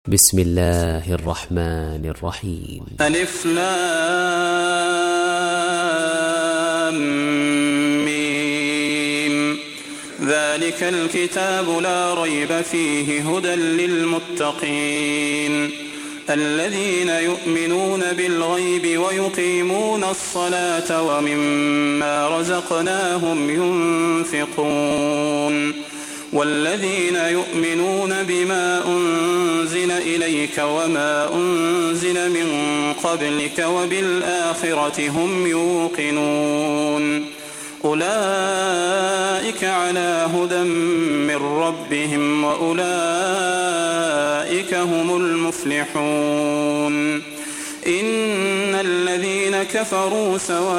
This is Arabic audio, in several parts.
بسم الله الرحمن الرحيم. ألف لام ميم. ذلك الكتاب لا ريب فيه هدى للمتقين الذين يؤمنون بالغيب ويقيمون الصلاة ومما رزقناهم ينفقون والذين يؤمنون بما أنزل إليك وما أنزل من قبلك وبالآخرة هم يوقنون أولئك على هدى من ربهم وأولئك هم المفلحون. إن الذين كفروا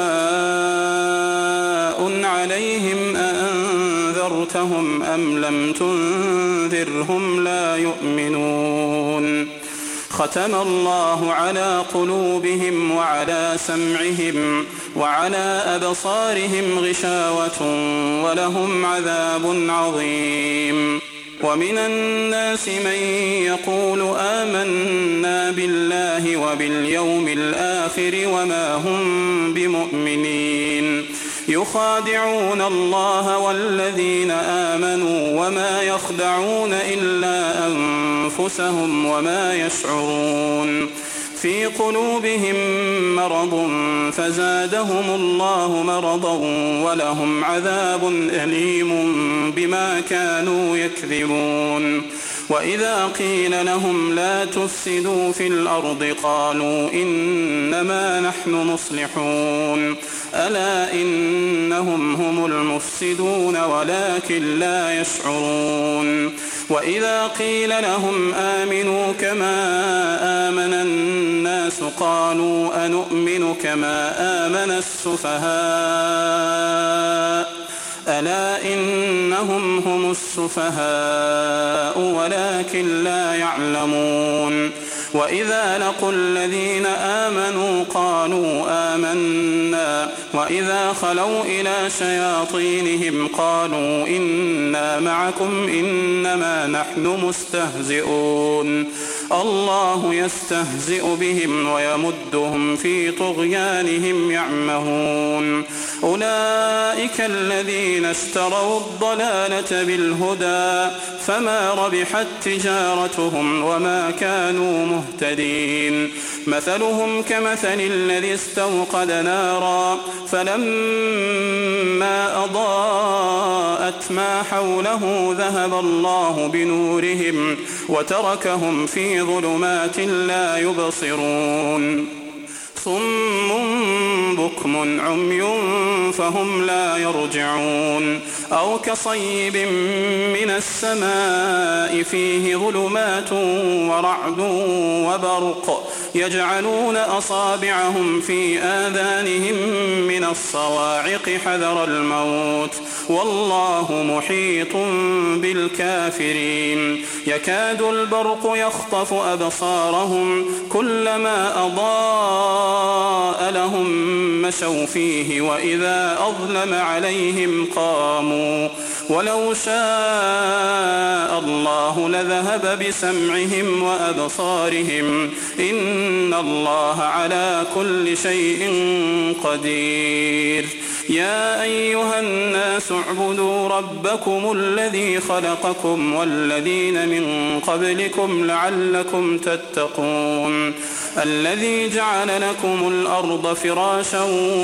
سواء عليهم أأنذرتهم أم لم تنذرهم لا يؤمنون. ختم الله على قلوبهم وعلى سمعهم وعلى أبصارهم غشاوة ولهم عذاب عظيم. ومن الناس من يقول آمنا بالله وباليوم الآخر وما هم بمؤمنين يخادعون الله والذين آمنوا وما يخدعون إلا أنفسهم وما يشعرون. في قلوبهم مرض فزادهم الله مرضا ولهم عذاب أليم بما كانوا يكذبون. وإذا قيل لهم لا تفسدوا في الأرض قالوا إنما نحن مصلحون ألا إنهم هم المفسدون ولكن لا يشعرون. وإذا قيل لهم آمنوا كما آمن الناس قالوا أنؤمن كما آمن السفهاء ألا إنهم هم السفهاء ولكن لا يعلمون. وإذا لقوا الذين آمنوا قالوا آمنا وإذا خلوا إلى شياطينهم قالوا إنا معكم إنما نحن مستهزئون. الله يستهزئ بهم ويمدهم في طغيانهم يعمهون. أولئك الذين اشتروا الضلالة بالهدى فما ربحت تجارتهم وما كانوا مهتدين. مثلهم كمثل الذي استوقد نارا فلما أضاءت ما حوله ذهب الله بنورهم وتركهم في ظلمات لا يبصرون. صم بكم عمي فهم لا يرجعون. أو كصيب من السماء فيه ظلمات ورعد وبرق يجعلون أصابعهم في آذانهم من الصواعق حذر الموت والله محيط بالكافرين. يكاد البرق يخطف أبصارهم كلما أضاء لهم مشوا فيه وإذا أظلم عليهم قاموا ولو شاء الله لذهب بسمعهم وأبصارهم إن الله على كل شيء قدير. يا أيها الناس اعبدوا ربكم الذي خلقكم والذين من قبلكم لعلكم تتقون. الذي جعل لكم الأرض فراشا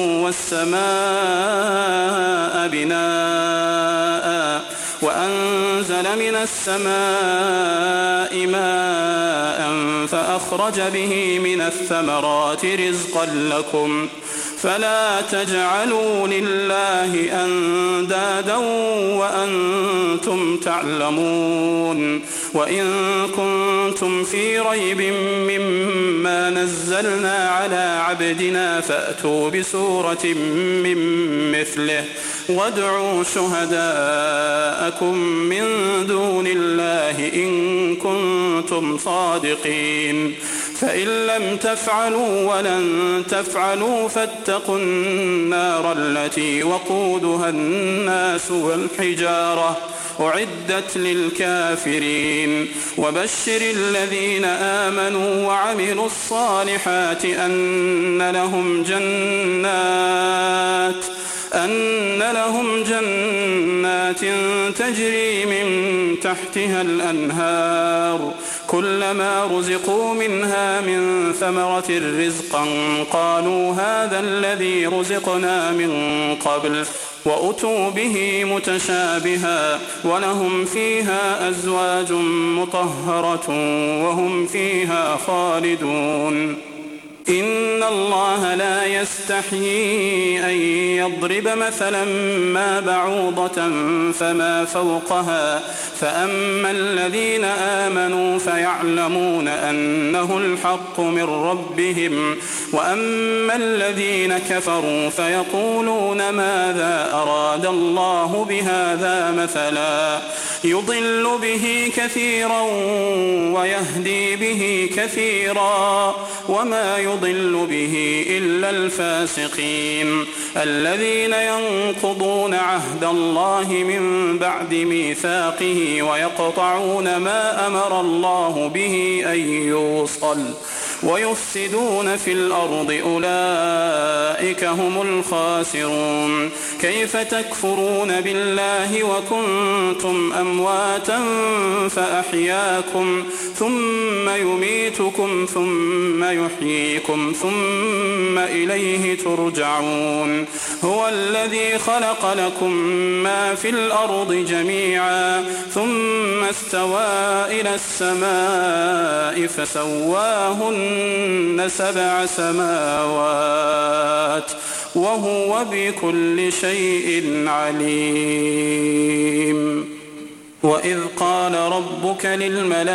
والسماء بناء وأنزل من السماء ماء فأخرج به من الثمرات رزقا لكم فلا تجعلوا لله أندادا وأنتم تعلمون. وإن كنتم في ريب مما نزلنا على عبدنا فأتوا بسورة من مثله وادعوا شهداءكم من دون الله إن كنتم صادقين. فإن لم تفعلوا ولن تفعلوا فاتقوا النار التي وقودها الناس والحجارة أعدت للكافرين وبشر الذين آمنوا وعملوا الصالحات أن لهم جنات تجري من تحتها الأنهار كلما رزقوا منها من ثمرة رزقا قالوا هذا الذي رزقنا من قبل وأتوا به متشابها ولهم فيها أزواج مطهرة وهم فيها خالدون إن الله لا يستحيي أن يضرب مثلا ما بعوضة فما فوقها فأما الذين آمنوا فيعلمون أنه الحق من ربهم وأما الذين كفروا فيقولون ماذا أراد الله بهذا مثلا يضل به كثيرا ويهدي به كثيرا وما يضل به إلا الفاسقين الذين ينقضون عهد الله من بعد ميثاقه ويقطعون ما أمر الله به أن يوصل ويفسدون في الأرض أولئك هم الخاسرون كيف تكفرون بالله وكنتم أمواتا فأحياكم ثم يميتكم ثم يحييكم ثم إليه ترجعون هو الذي خلق لكم ما في الأرض جميعا ثم استوى إلى السماء فسواهن 7 سماوات وهو بكل شيء عليم وإذ قال ربك للملائكة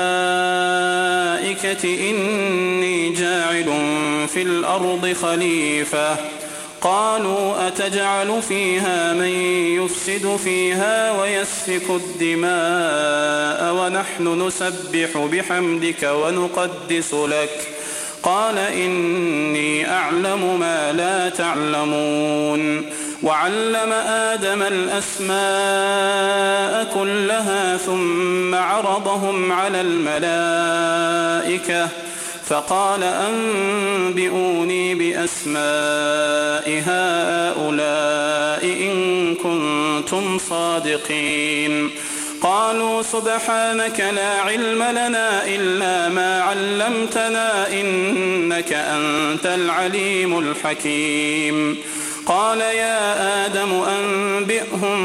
إني جاعل في الأرض خليفة قالوا أتجعل فيها من يفسد فيها ويسفك الدماء ونحن نسبح بحمدك ونقدس لك قال إني أعلم ما لا تعلمون وعلم آدم الأسماء كلها ثم عرضهم على الملائكة فقال أنبئوني بأسماء هؤلاء إن كنتم صادقين قالوا سبحانك لا علم لنا إلا ما علمتنا إنك أنت العليم الحكيم قال يا آدم أنبئهم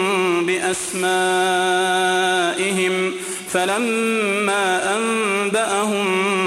بأسمائهم فلما أنبأهم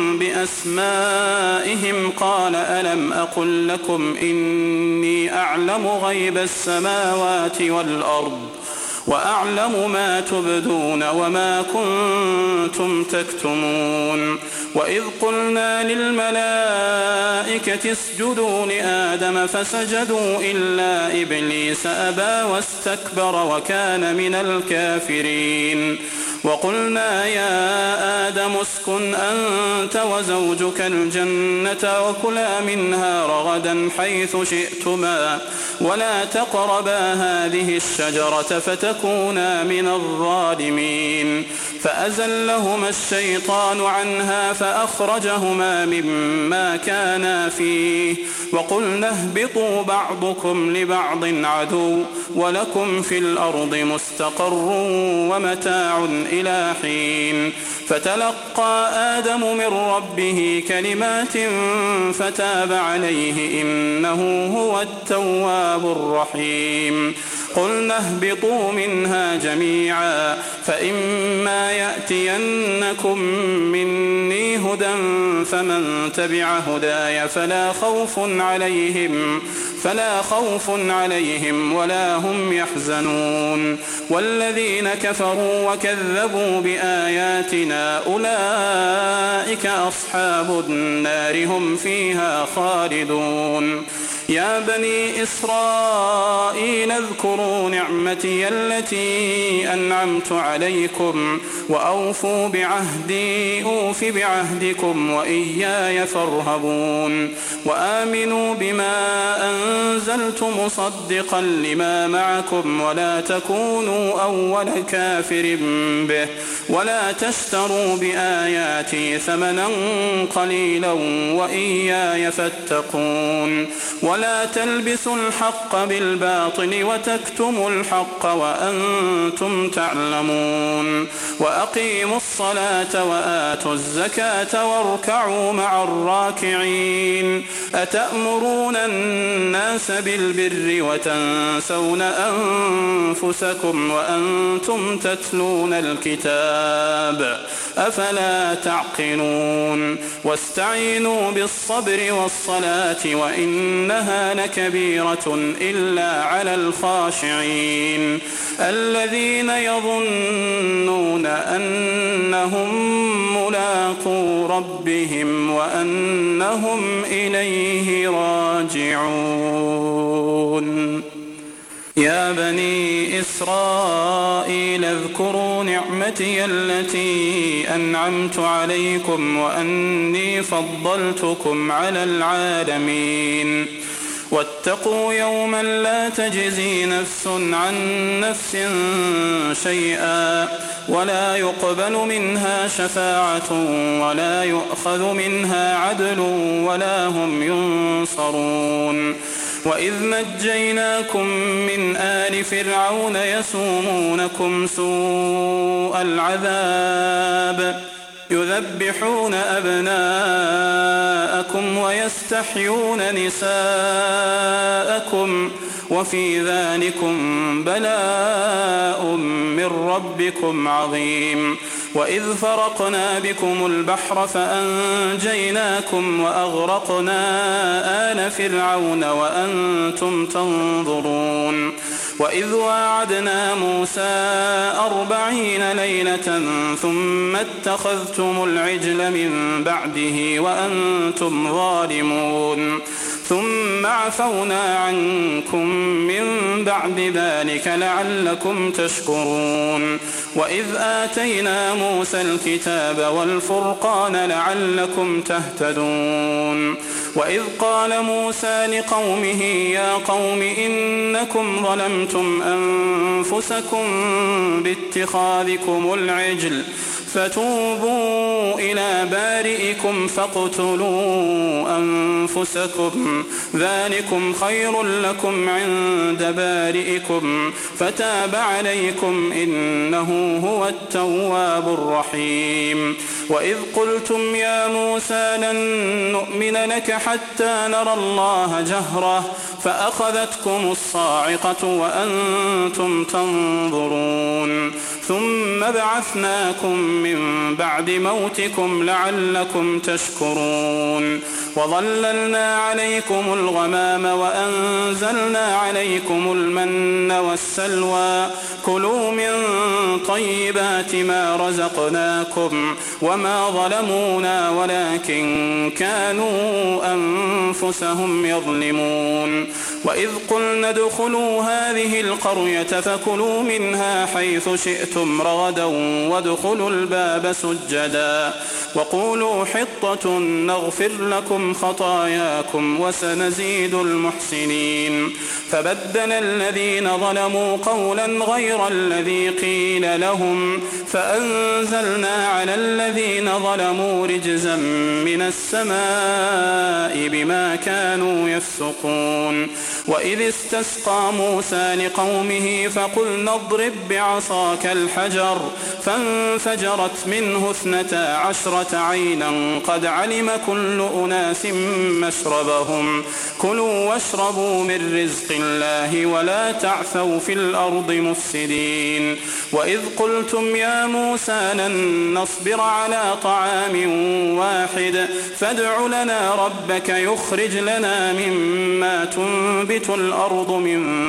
بأسمائهم قال ألم أقل لكم إني أعلم غيب السماوات والأرض وأعلم ما تبدون وما كنتم تكتمون وإذ قلنا للملائكة اسجدوا لآدم فسجدوا إلا إبليس أبى واستكبر وكان من الكافرين وقلنا يا آدم اسكن أنت وزوجك الجنة وكلا منها رغدا حيث شئتما ولا تقربا هذه الشجرة فتكونا من الظالمين فأزلهما الشيطان عنها فأخرجهما مما كانا فيه وقلنا اهبطوا بعضكم لبعض عدو ولكم في الأرض مستقر ومتاع إلى حين فتلقى آدم من ربه كلمات فتاب عليه إنه هو التواب الرحيم قلنا اهبطوا منها جميعا فإما يأتينكم مني هدى فمن تبع هداي فلا خوف عليهم ولا هم يحزنون والذين كفروا وكذبوا بآياتنا أولئك أصحاب النار هم فيها خالدون يا بني إسرائيل اذكروا نعمتي التي أنعمت عليكم وأوفوا بعهدي أوف بعهدكم وإياي فارهبون وآمنوا بما أنزلت مصدقا لما معكم ولا تكونوا أول كافر به ولا تشتروا بآياتي ثمنا قليلا وإياي فاتقون ولا تلبسوا الحق بالباطل وتكتموا الحق وأنتم تعلمون وأقيموا الصلاة وآتوا الزكاة واركعوا مع الراكعين أتأمرون الناس بالبر وتنسون أنفسكم وأنتم تتلون الكتاب أفلا تعقلون واستعينوا بالصبر والصلاة وإنها لكبيرة إلا على الخاشعين الذين يظنون أنهم ملاقو ربهم وأنهم إليه راجعون يا بني إسرائيل اذكروا نعمتي التي أنعمت عليكم وأني فضلتكم على العالمين واتقوا يوما لا تجزي نفس عن نفس شيئا ولا يقبل منها شفاعة ولا يؤخذ منها عدل ولا هم ينصرون وإذ نجيناكم من آل فرعون يسومونكم سوء العذاب يذبحون أبناءكم ويستحيون نساءكم وفي ذلكم بلاء من ربكم عظيم وإذ فرقنا بكم البحر فأنجيناكم وأغرقنا آل فرعون وأنتم تنظرون وإذ واعدنا موسى 40 ليلة ثم اتخذتم العجل من بعده وأنتم ظالمون ثم عفونا عنكم من بعد ذلك لعلكم تشكرون وإذ آتينا موسى الكتاب والفرقان لعلكم تهتدون وإذ قال موسى لقومه يا قوم إنكم ظلمتم أنفسكم باتخاذكم العجل فتوبوا إلى بارئكم فاقتلوا أنفسكم ذلكم خير لكم عند بارئكم فتاب عليكم إنه هو التواب الرحيم وإذ قلتم يا موسى لن نؤمن لك حتى نرى الله جهرة فأخذتكم الصاعقة وأنتم تنظرون ثم بعثناكم من بعد موتكم لعلكم تشكرون وظللنا عليكم الغمام وأنزلنا عليكم المن والسلوى كلوا من طيبات ما رزقناكم وما ظلمونا ولكن كانوا أنفسهم يظلمون وإذ قلنا ادخلوا هذه القرية فكلوا منها حيث شئتم رغدا وادخلوا الباب سجدا وقولوا حطة نغفر لكم خطاياكم وسنزيد المحسنين فبدل الذين ظلموا قولا غير الذي قيل لهم فأنزلنا على الذين ظلموا رجزا من السماء بما كانوا يفسقون وإذ استسقى موسى لقومه فقلنا اضرب بعصاك الحجر فانفجرت منه 12 عينا قد علم كل أناس مشربهم كلوا واشربوا من رزق الله ولا تعثوا في الأرض مفسدين وإذ قلتم يا موسى لن نصبر على طعام واحد فادع لنا ربك يخرج لنا مما تنبت الأرض من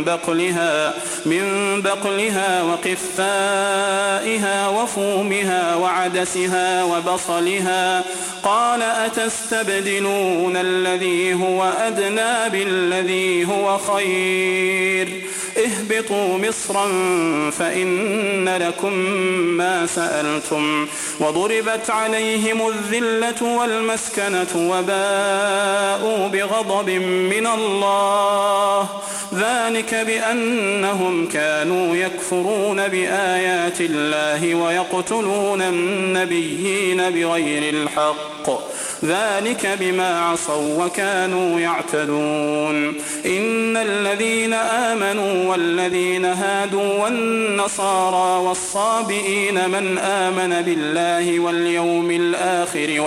بقلها وقثائها وفومها وعدسها وبصلها قال أتستبدلون الذي هو أدنى بالذي هو خير اهبطوا مصرا فإن لكم ما سألتم وضربت عليهم الذلة والمسكنة وباءوا بغضب من الله ذلك بأنهم كانوا يكفرون بآيات الله ويقتلون النبيين بغير الحق ذلك بما عصوا وكانوا يعتدون إن الذين آمنوا والذين هادوا والنصارى والصابئين من آمن بالله واليوم الآخر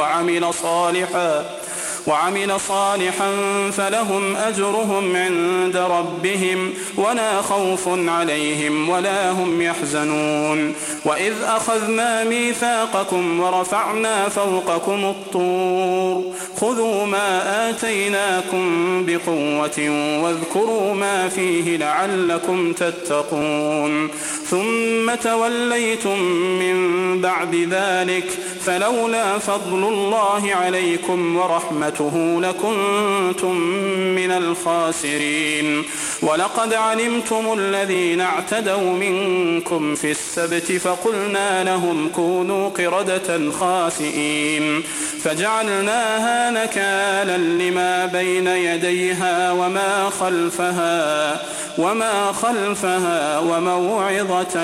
وعمل صالحا فلهم أجرهم عند ربهم ولا خوف عليهم ولا هم يحزنون وإذ أخذنا ميثاقكم ورفعنا فوقكم الطور خذوا ما آتيناكم بقوة واذكروا ما فيه لعلكم تتقون ثم توليتم من بعد ذلك فلولا فضل الله عليكم ورحمته لكنتم من الخاسرين ولقد علمتم الذين اعتدوا منكم في السبت فقلنا لهم كونوا قردة خاسئين فجعلناها نكالا لما بين يديها وما خلفها وموعظة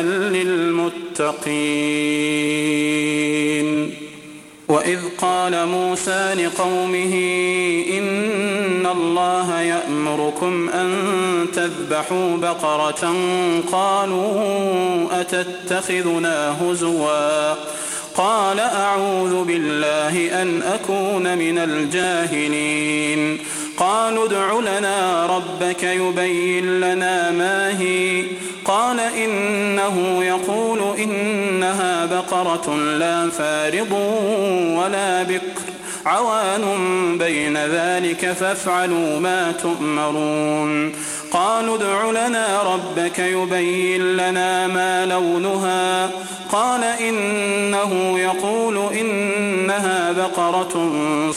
للمتقين وإذ قال موسى لقومه إن الله يأمركم أن تذبحوا بقرة قالوا أتتخذنا هزوا قال أعوذ بالله أن أكون من الجاهلين قالوا ادع لنا ربك يبين لنا ما هي قال إنه يقول إنها بقرة لا فارض ولا بكر عوان بين ذلك فافعلوا ما تؤمرون قالوا ادع لنا ربك يبين لنا ما لونها قال إنه يقول إنها بقرة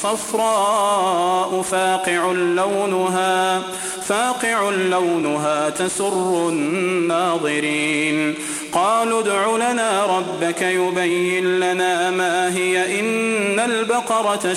صفراء فاقع لونها تسر الناظرين قالوا ادع لنا ربك يبين لنا ما هي إن البقرة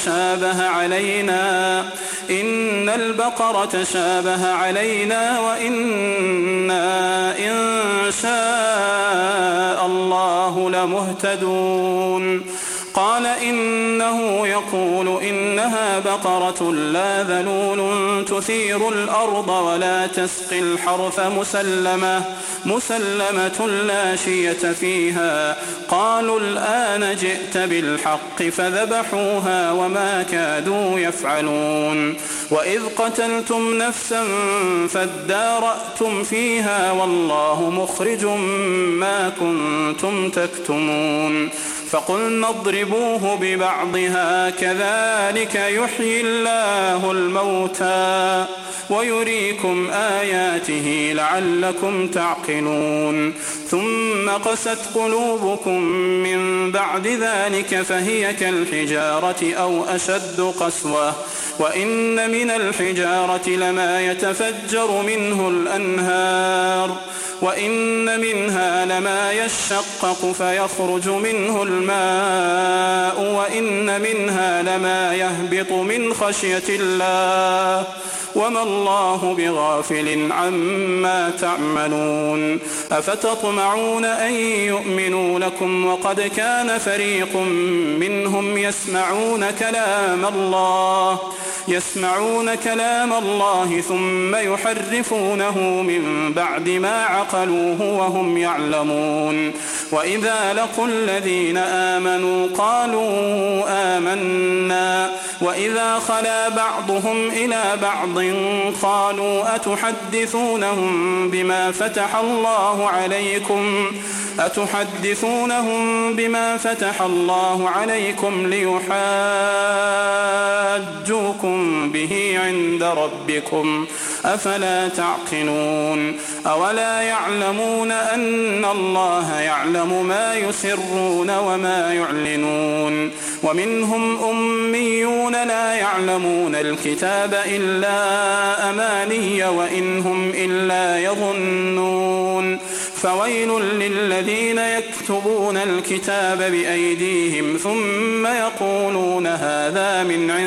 شابه علينا وإنا إن شاء الله لمهتدون قال إنه يقول إنها بقرة لا ذلول تثير الأرض ولا تسقي الحرث مسلمة لا شية فيها قالوا الآن جئت بالحق فذبحوها وما كادوا يفعلون وإذ قتلتم نفسا فادارأتم فيها والله مخرج ما كنتم تكتمون فقلنا اضربوه ببعضها كذلك يحيي الله الموتى ويريكم آياته لعلكم تعقلون ثم قست قلوبكم من بعد ذلك فهي كالحجارة أو أشد قسوة وإن من الحجارة لما يتفجر منه الأنهار وإن منها لما يشقق فيخرج منه الماء وإن منها لما يهبط من خشية الله وما الله بغافل عما تعملون أفتطمعون أن يؤمنوا لكم وقد كان فريق منهم يسمعون كلام الله ثم يحرفونه من بعد ما عقلوه وهم يعلمون. وإذا لقوا الذين آمنوا قالوا آمنا وإذا خلا بعضهم إلى بعض قالوا أتحدثونهم بما فتح الله عليكم ليحاجوكم به عند ربكم أفلا تعقلون. أولا يعلمون أن الله يعلم ما يسرون وما يعلنون. ومنهم أميون لا يعلمون الكتاب إلا أماني وإن هم إلا يظنون. فويل للذين يكتبون الكتاب بأيديهم ثم يقولون هذا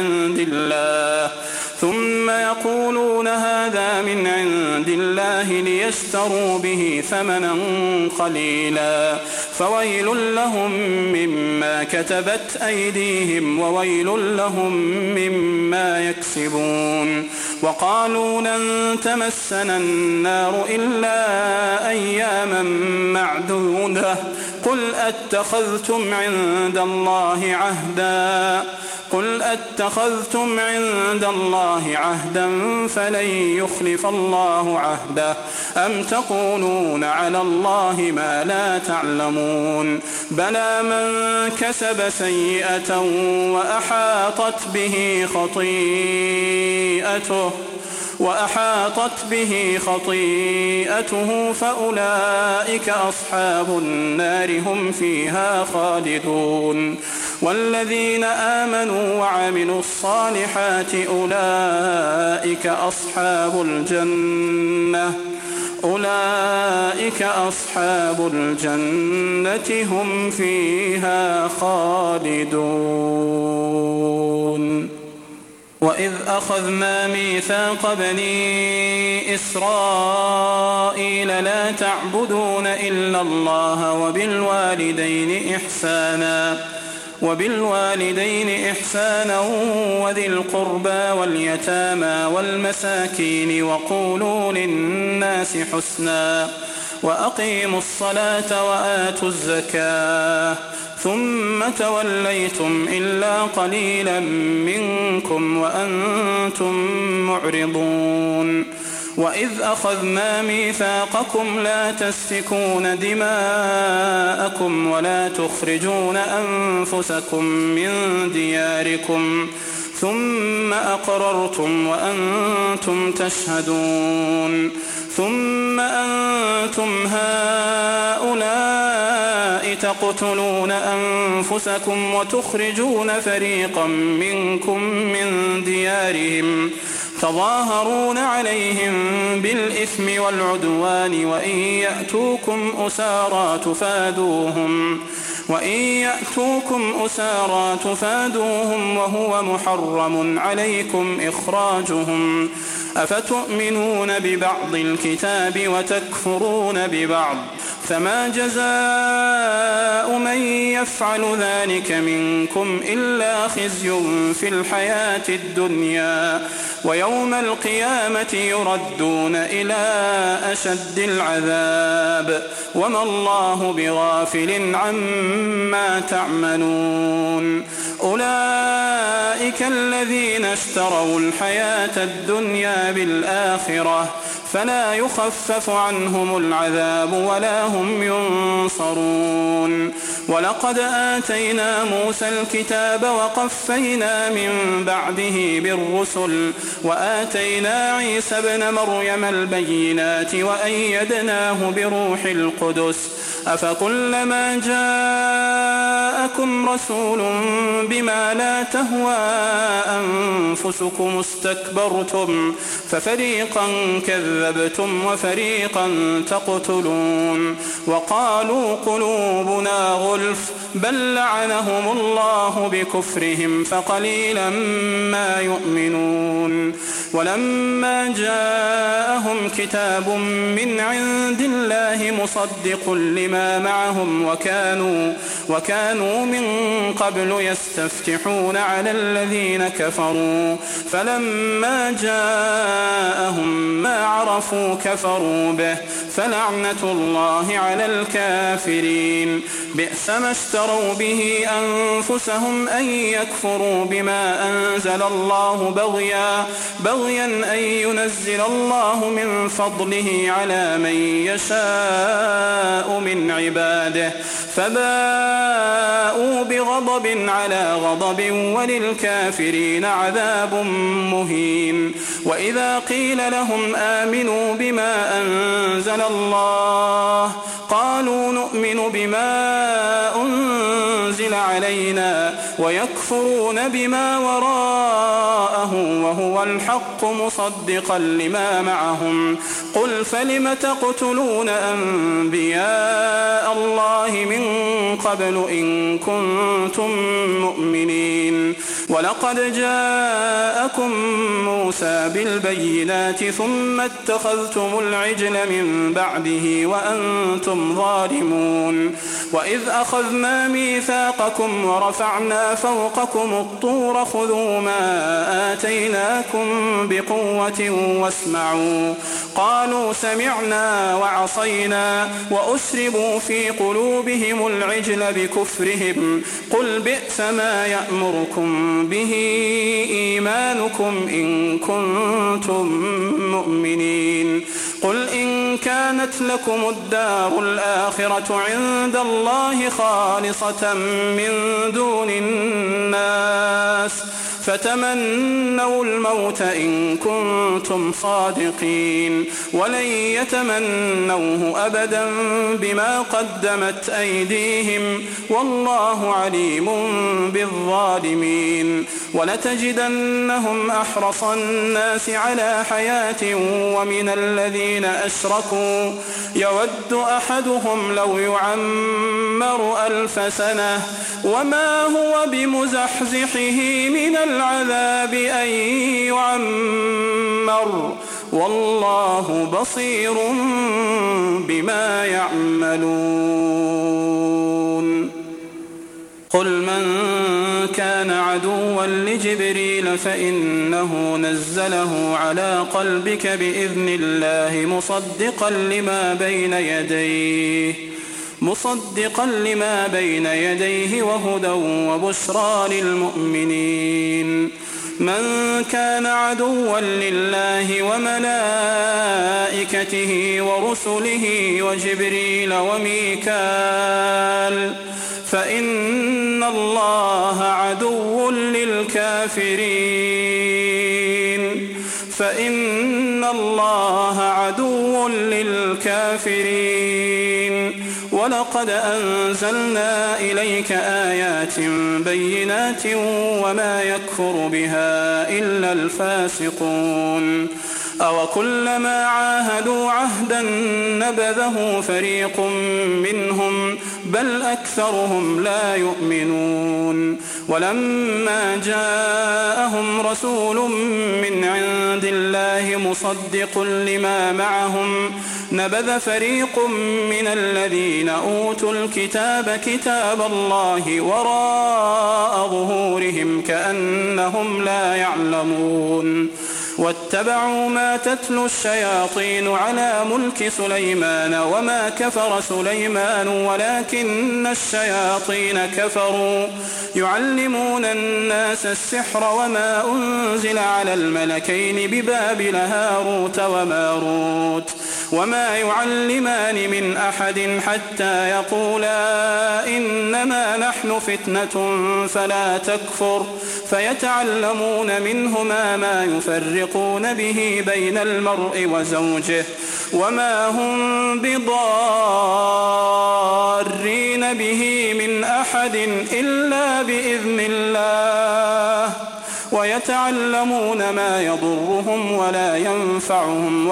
من عند الله ليشتروا به ثمنا قليلا فويل لهم مما كتبت أيديهم وويل لهم مما يكسبون. وقالوا لن تمسنا النار إلا أياما معدودة قل أتخذتم عند الله عهدا فلن يخلف الله عهده أم تقولون على الله ما لا تعلمون. بلى من كسب سيئة وأحاطت به خطيئته فأولئك أصحاب النار هم فيها خالدون. والذين آمنوا وعملوا الصالحات أولئك أصحاب الجنة هم فيها خالدون. وإذ أخذنا ميثاق بني إسرائيل لا تعبدون إلا الله وبالوالدين إحسانا وذي القربى واليتامى والمساكين وقولوا للناس حسنا وأقيموا الصلاة وآتوا الزكاة ثم توليتم إلا قليلا منكم وأنتم معرضون. وإذ أخذنا ميثاقكم لا تسفكون دماءكم ولا تخرجون أنفسكم من دياركم ثم أقررتم وأنتم تشهدون. ثم أنتم هؤلاء تقتلون أنفسكم وتخرجون فريقا منكم من ديارهم تظاهرون عليهم بالإثم والعدوان وإن يأتوكم أسارى تفادوهم وهو محرم عليكم إخراجهم أفتؤمنون ببعض الكتاب وتكفرون ببعض فما جزاء من يفعل ذلك منكم إلا خزي في الحياة الدنيا ويوم القيامة يردون إلى أشد العذاب وما الله بغافل عما تعملون. أولئك الذين اشتروا الحياة الدنيا بالآخرة فلا يخفف عنهم العذاب ولا هم ينصرون. ولقد آتينا موسى الكتاب وقفينا من بعده بالرسل وآتينا عيسى ابن مريم البينات وأيدناه بروح القدس أفكلما جاءكم رسول بما لا تهوى أنفسكم استكبرتم ففريقا كذبتم وفريقا تقتلون. وقالوا قلوبنا غلف بل لعنهم الله بكفرهم فقليلا ما يؤمنون. ولما جاءهم كتاب من عند الله مصدق لما معهم وكانوا من قبل يستفتحون على الذين كفروا فلما جاءهم ما عرفوا كفروا به فلعنة الله على الكافرين. بئس ما اشتروا به أنفسهم أن يكفروا بما أنزل الله بغيا أن ينزل الله من فضله على من يشاء من عباده، فباءوا بغضب على غضب وللكافرين عذاب مهين. وإذا قيل لهم آمنوا بما أنزل الله قالوا نؤمن بما أنزل علينا ويكفرون بما وراءه وهو الحق مصدقا لما معهم. قل فلم تقتلون أنبياء الله من قبل إن كنتم مؤمنين؟ ولقد جاءكم موسى بالبينات ثم اتخذتم العجل من بعده وأنتم ظالمون. وإذ أخذنا ميثاقكم ورفعنا فوقكم الطور خذوا ما آتيناكم بقوة واسمعوا. قالوا سمعنا وعصينا وأشربوا في قلوبهم العجل بكفرهم. قل بئس ما يأمركم به إيمانكم إن كنتم مؤمنين. قل إن كانت لكم الدار الآخرة عند الله خالصة من دون الناس فتمنوا الموت إن كنتم صادقين ولن يتمنوه أبدا بما قدمت أيديهم والله عليم بالظالمين. ولتجدنهم أحرص الناس على حياة ومن الذين أشركوا يود أحدهم لو يعمر 1000 سنة وما هو بمزحزحه من العذاب أن يعمر والله بصير بما يعملون. قل من كان عدوا لجبريل فإنه نزله على قلبك بإذن الله مصدقا لما بين يديه وهدى وبشرى للمؤمنين. من كان عدوا لله وملائكته ورسله وجبريل وميكال فإن الله عدو للكافرين. ولقد أنزلنا إليك آيات بينات وما يكفر بها إلا الفاسقون. أوكلما عاهدوا عهدا نبذه فريق منهم بل أكثرهم لا يؤمنون. ولما جاءهم رسول من عند الله مصدق لما معهم نبذ فريق من الذين أوتوا الكتاب كتاب الله وراء ظهورهم كأنهم لا يعلمون. واتبعوا ما تتلو الشياطين على ملك سليمان وما كفر سليمان ولكن الشياطين كفروا يعلمون الناس السحر وما أنزل على الملكين ببابل هاروت وماروت وما يعلمان من أحد حتى يقولا إنما نحن فتنة فلا تكفر فيتعلمون منهما ما يفرقون به بين المرء وزوجه وما هم بضارين به من أحد إلا بإذن الله ويتعلمون ما يضرهم ولا ينفعهم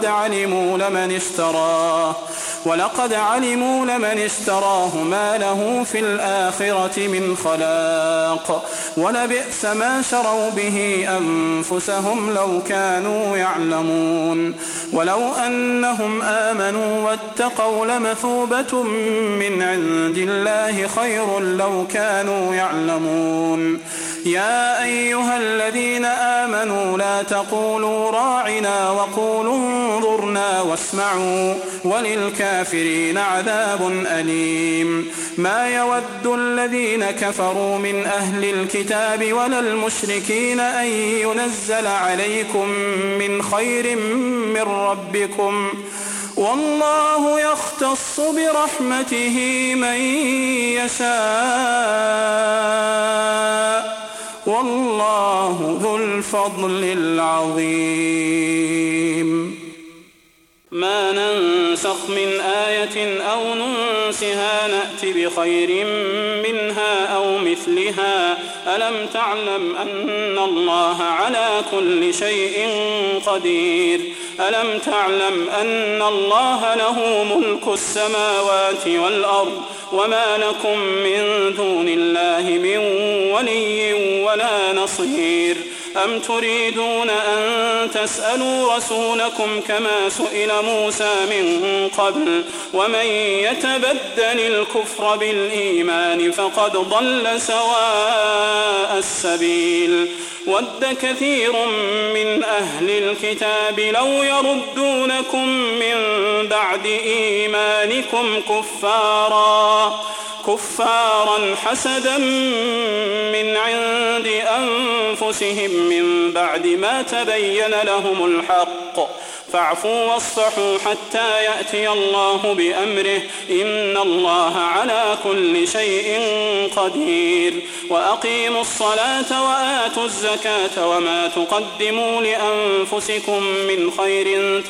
ولقد علموا لمن اشتراه ما له في الآخرة من خلاق ولبئس ما شروا به أنفسهم لو كانوا يعلمون. ولو أنهم آمنوا واتقوا لمثوبة من عند الله خير لو كانوا يعلمون. يا أيها الذين آمنوا لا تقولوا راعنا وقولوا انظرنا واسمعوا وللكافرين عذاب أليم. ما يود الذين كفروا من أهل الكتاب ولا المشركين أن ينزل عليكم من خير من ربكم، والله يختص برحمته من يشاء، والله ذو الفضل العظيم. ما ننسخ من آية أو ننسها نأت بخير منها أو مثلها. ألم تعلم أن الله على كل شيء قدير؟ ألم تعلم أن الله له ملك السماوات والأرض وما لكم من دون الله من ولي ولا نصير؟ أم تريدون أن تسألوا رسولكم كما سئل موسى من قبل؟ ومن يتبدل الكفر بالإيمان فقد ضل سواء السبيل. ود كثير من أهل الكتاب لو يردونكم من بعد إيمانكم كفارا حسدا من عند أنفسهم من بعد ما تبين لهم الحق، فاعفوا واصفحوا حتى يأتي الله بأمره، إن الله على كل شيء قدير. وأقيموا الصلاة وآتوا الزكاة وما تقدموا لأنفسكم من خير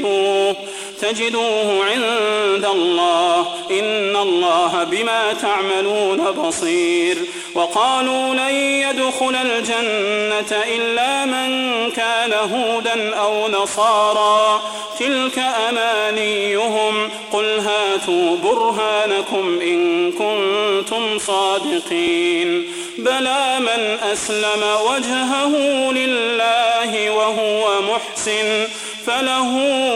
تجدوه عند الله، إن الله بما تعملون بصير. وقالوا لن يدخل الجنة إلا من كان هودا أو نصارى، تلك أمانيهم، قل هاتوا برهانكم إن كنتم صادقين. بلى من أسلم وجهه لله وهو محسن فله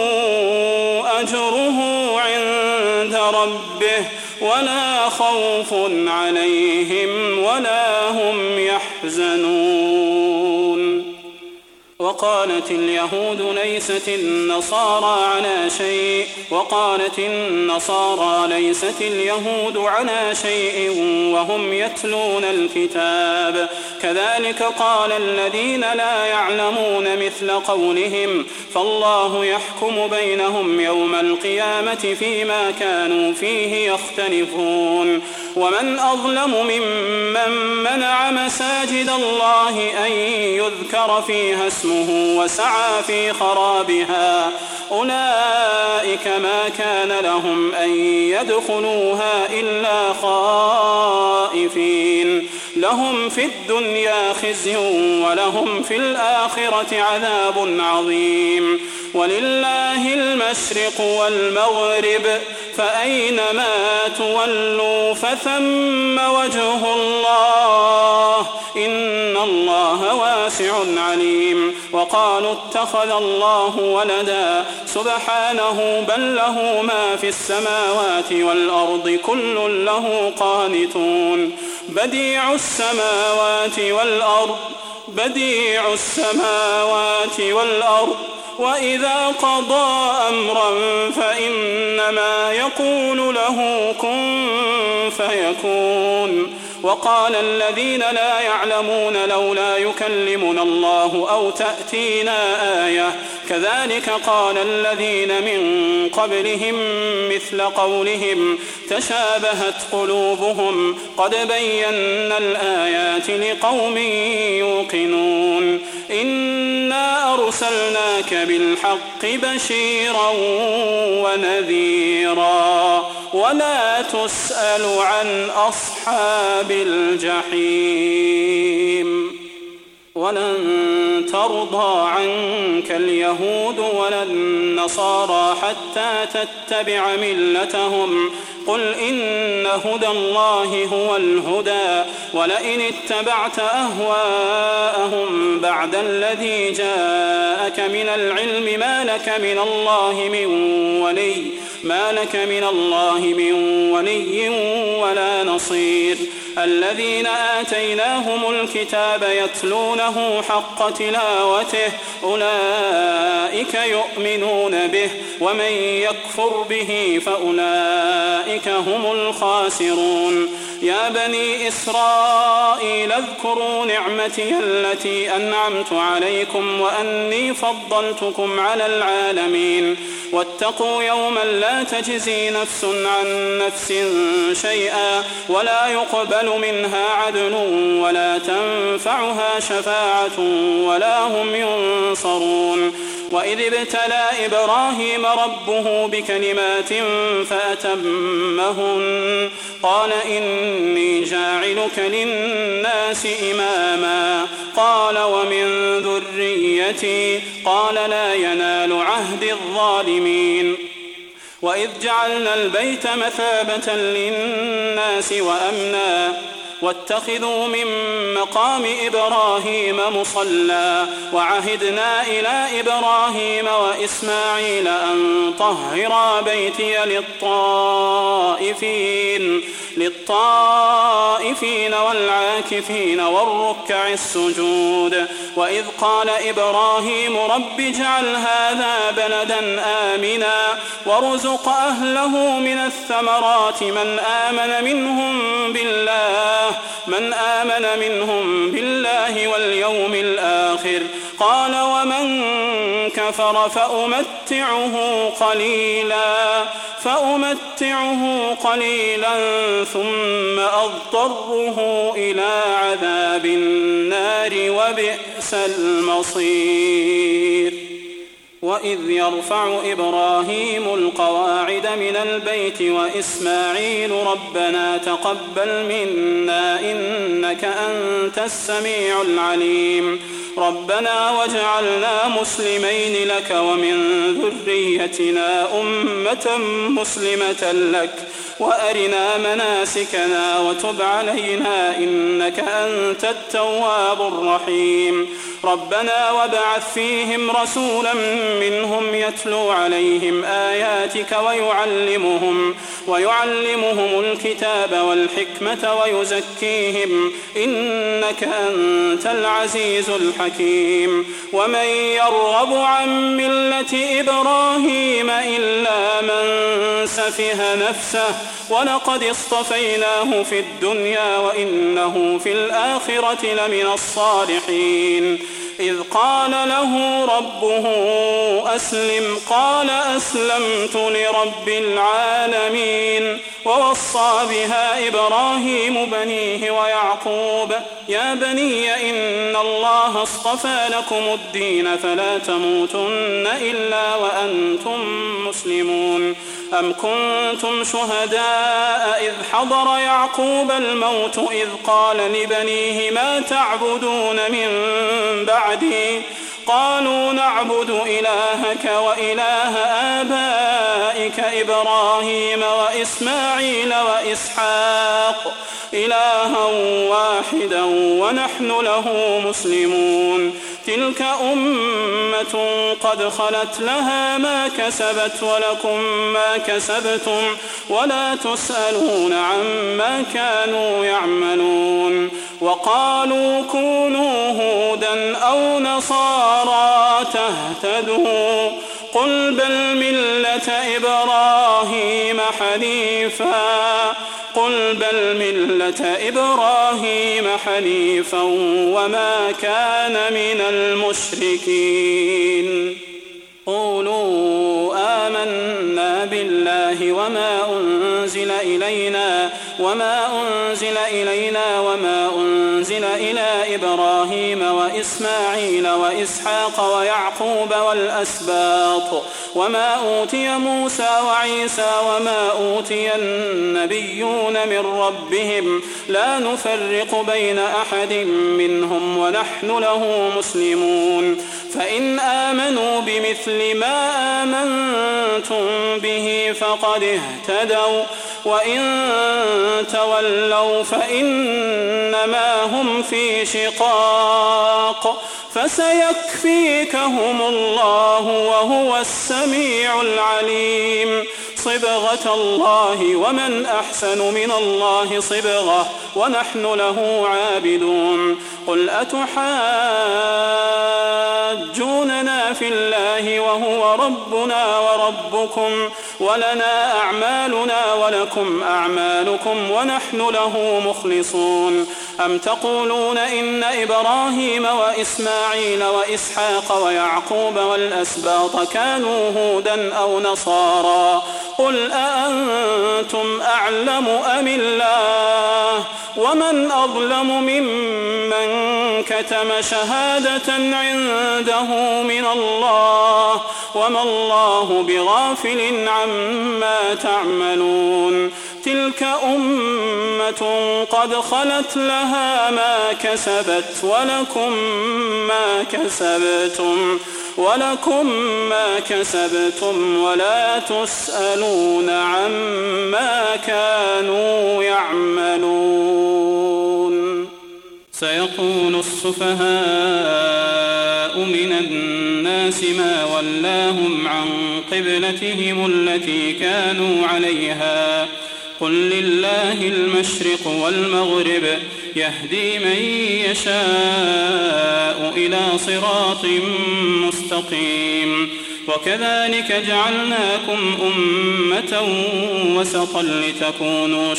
أجره عند ربه ولا خوف عليهم ولا هم يحزنون. وقالت اليهود ليست النصارى على شيء، وقالت النصارى ليست اليهود على شيء وهم يتلون الكتاب، كذلك قال الذين لا يعلمون مثل قولهم، فالله يحكم بينهم يوم القيامة فيما كانوا فيه يختلفون. ومن أظلم ممن منع مساجد الله أن يذكر فيها اسمه وسعى في خرابها، أولئك ما كان لهم أن يدخلوها إلا خائفين، لهم في الدنيا خزي ولهم في الآخرة عذاب عظيم. ولله المشرق والمغرب، فأينما تولوا فثم وجه الله، إن الله واسع عليم. وقالوا اتخذ الله ولدا، سبحانه بل له ما في السماوات والأرض كل له قانتون. بديع السماوات والأرض وإذا قضى أمرا فإنما يقول له كن فيكون. وقال الذين لا يعلمون لولا يكلمنا الله أو تأتينا آية، كذلك قال الذين من قبلهم مثل قولهم تشابهت قلوبهم، قد بينا الآيات لقوم يوقنون. إنا أرسلناك بالحق بشيرا ونذيرا، ولا تسأل عن أصحاب الجحيم. ولن ترضى عنك اليهود ولا النصارى حتى تتبع ملتهم، قل إن هدى الله هو الهدى، ولئن اتبعت أهواءهم بعد الذي جاءك من العلم ما لك من الله من ولي ولا نصير. الذين آتيناهم الكتاب يتلونه حق تلاوته أولئك يؤمنون به ومن يكفر به فأولئك هم الخاسرون يا بني إسرائيل اذكروا نعمتي التي أنعمت عليكم وأني فضلتكم على العالمين واتقوا يوما لا تجزي نفس عن نفس شيئا ولا يقبل منها عدل ولا تنفعها شفاعة ولا هم ينصرون وإذ ابتلى إبراهيم ربه بكلمات فأتمهن قال إني جاعلك للناس إماما قال ومن ذريتي قال لا ينال عهد الظالمين وإذ جعلنا البيت مثابة للناس وأمنا واتخذوا من مقام إبراهيم مصلى وعهدنا إلى إبراهيم وإسماعيل أن طهرا بيتي للطائفين والعاكفين والركع السجود وإذ قال إبراهيم رب اجعل هذا بلدا آمنا وارزق أهله من الثمرات من آمن منهم بالله واليوم الآخر قال ومن كفر فأمتعه قليلا ثم أضطره إلى عذاب النار وبئس المصير وإذ يرفع إبراهيم القواعد من البيت وإسماعيل ربنا تقبل منا إنك أنت السميع العليم ربنا واجعلنا مسلمين لك ومن ذريتنا أمة مسلمة لك وأرنا مناسكنا وتب علينا إنك أنت التواب الرحيم ربنا وابعث فيهم رسولا منهم يتلو عليهم آياتك ويعلمهم الكتاب والحكمة ويزكيهم إنك أنت العزيز الحكيم ومن يرغب عن ملة إبراهيم إلا من سفه نفسه ولقد اصطفيناه في الدنيا وإنه في الآخرة لمن الصالحين إذ قال له ربه أسلم قال أسلمت لرب العالمين ووصى بها إبراهيم بنيه ويعقوب يا بني إن الله اصطفى لكم الدين فلا تموتن إلا وأنتم مسلمون أم كنتم شهداء إذ حضر يعقوب الموت إذ قال لبنيه ما تعبدون من بعدي قالوا نعبد إلهك وإله آبائك إبراهيم وإسماعيل وإسحاق إلها واحدا ونحن له مسلمون تلك أمة قد خلت لها ما كسبت ولكم ما كسبتم ولا تسألون عما كانوا يعملون وقالوا كونوا هودا أو نصارى تهتدوا قل بل ملة إبراهيم حنيفا وما كان من المشركين قولوا آمنا بالله وما أنزل إلينا وما أنزل إلى إبراهيم وإسماعيل وإسحاق ويعقوب والأسباط وما أوتي موسى وعيسى وما أوتي النبيون من ربهم لا نفرق بين أحد منهم ونحن له مسلمون فإن آمنوا بمثل ما آمنتم به فقد اهتدوا وإن تولوا فإنما هم في شقاق فسيكفيكهم الله وهو السميع العليم صبغة الله ومن أحسن من الله صبغة ونحن له عابدون قل أتحاجوننا في الله وهو ربنا وربكم ولنا أعمالنا ولكم أعمالكم ونحن له مخلصون أم تقولون إن إبراهيم وإسماعيل وإسحاق ويعقوب والأسباط كانوا هودا أو نصارى قل أأنتم أعلم أم الله ومن أظلم ممن كتم شهادة عنده من الله وما الله بغافل عما تعملون تلك أمة قد خلت لها ما كسبت ولكم ما كسبتم ولا تسألون عما كانوا يعملون سيقول السفهاء من الناس ما ولاهم عن قبلتهم التي كانوا عليها قل لله المشرق والمغرب يهدي من يشاء إلى صراط مستقيم وكذلك جعلناكم أمة وسطا لتكونوا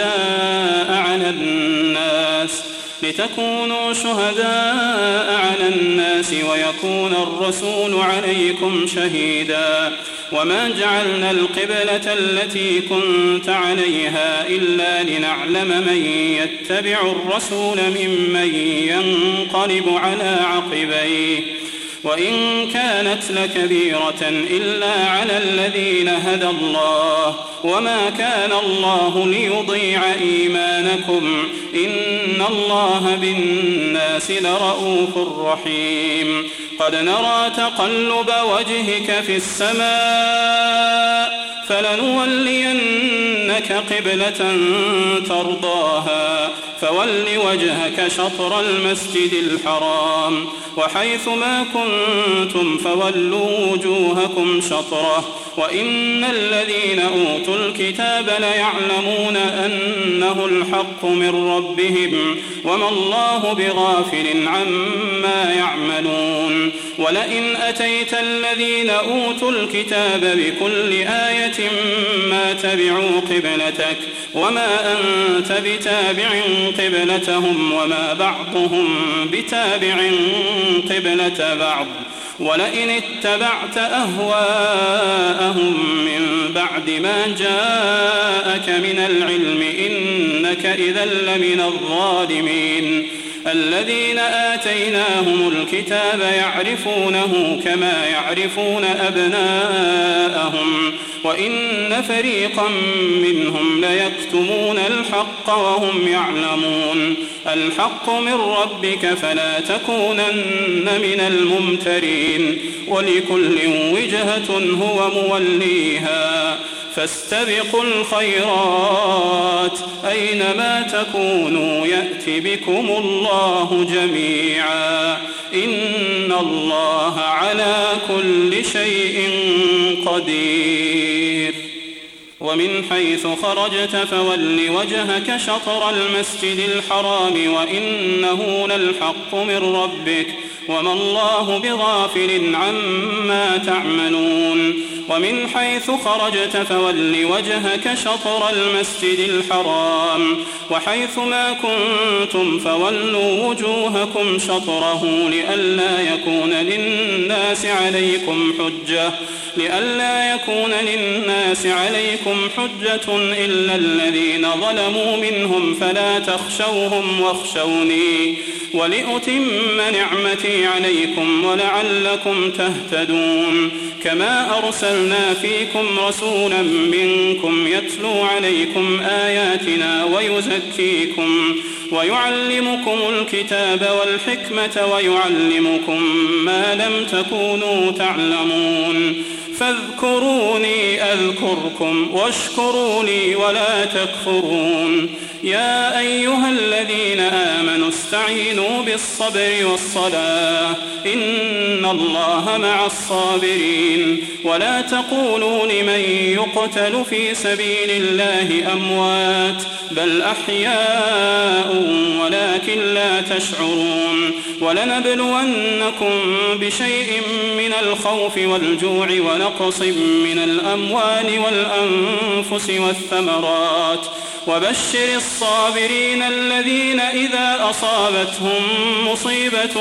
شهداء على الناس ويكون الرسول عليكم شهيدا وما جعلنا القبلة التي كنت عليها إلا لنعلم من يتبع الرسول ممن ينقلب على عقبيه وإن كانت لكبيرة إلا على الذين هدى الله وما كان الله ليضيع إيمانكم إن الله بالناس لرؤوف رحيم قد نرى تقلب وجهك في السماء فلنولينك قبلة ترضاها فول وجهك شطر المسجد الحرام وحيث ما كنتم فولوا وجوهكم شطره وإن الذين أوتوا الكتاب ليعلمون أنه الحق من ربهم وما الله بغافل عما يعملون ولئن أتيت الذين أوتوا الكتاب بكل آية ما تبعوا قبلتك وما أنت بتابع قبلتهم وما بعضهم بتابع قبلة بعض ولئن اتبعت أهواءهم من بعد ما جاءك من العلم إنك إذا لمن الظالمين الذين آتيناهم الكتاب يعرفونه كما يعرفون أبناءهم وإن فريقا منهم ليكتمون الحق وهم يعلمون الحق من ربك فلا تكونن من الممترين ولكل وجهة هو موليها فاستبقوا الخيرات أينما تكونوا يأت بكم الله جميعا إن الله على كل شيء قدير ومن حيث خرجت فول وجهك شطر المسجد الحرام وإنه للحق من ربك وما الله بغافل عما تعملون ومن حيث خرجت فول وجهك شطر المسجد الحرام وحيث ما كنتم فولوا وجوهكم شطره لئلا يكون للناس عليكم حجة إلا الذين ظلموا منهم فلا تخشوهم واخشوني ولأتم نعمتي عليكم ولعلكم تهتدون كما أرسلنا فيكم رسولا منكم يتلو عليكم آياتنا ويزكيكم ويعلمكم الكتاب والحكمة ويعلمكم ما لم تكونوا تعلمون فاذكروني أذكركم واشكروا لي ولا تكفرون يا أيها الذين آمنوا استعينوا بالصبر والصلاة إن الله مع الصابرين ولا تقولوا لمن يقتل في سبيل الله أموات بل أحياء ولكن لا تشعرون ولنبلونكم بشيء من الخوف والجوع ونقص من الأموال والأنفس والثمرات وبشر الصابرين الذين إذا أصابتهم مصيبة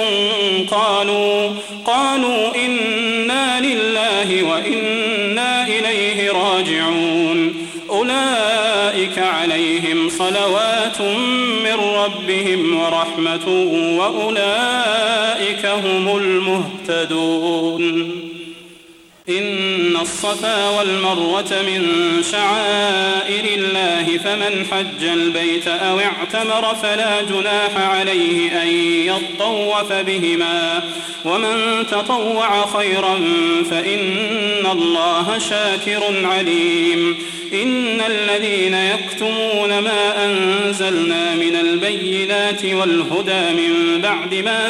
قالوا إنا لله وإنا إليه راجعون أولئك عليهم صلوات من ربهم ورحمة وأولئك هم المهتدون إن الصفا والمروة من شعائر الله فمن حج البيت أو اعتمر فلا جناح عليه أن يطوف بهما ومن تطوع خيرا فإن الله شاكر عليم إن الذين يكتمون ما أنزلنا من البينات والهدى من بعد ما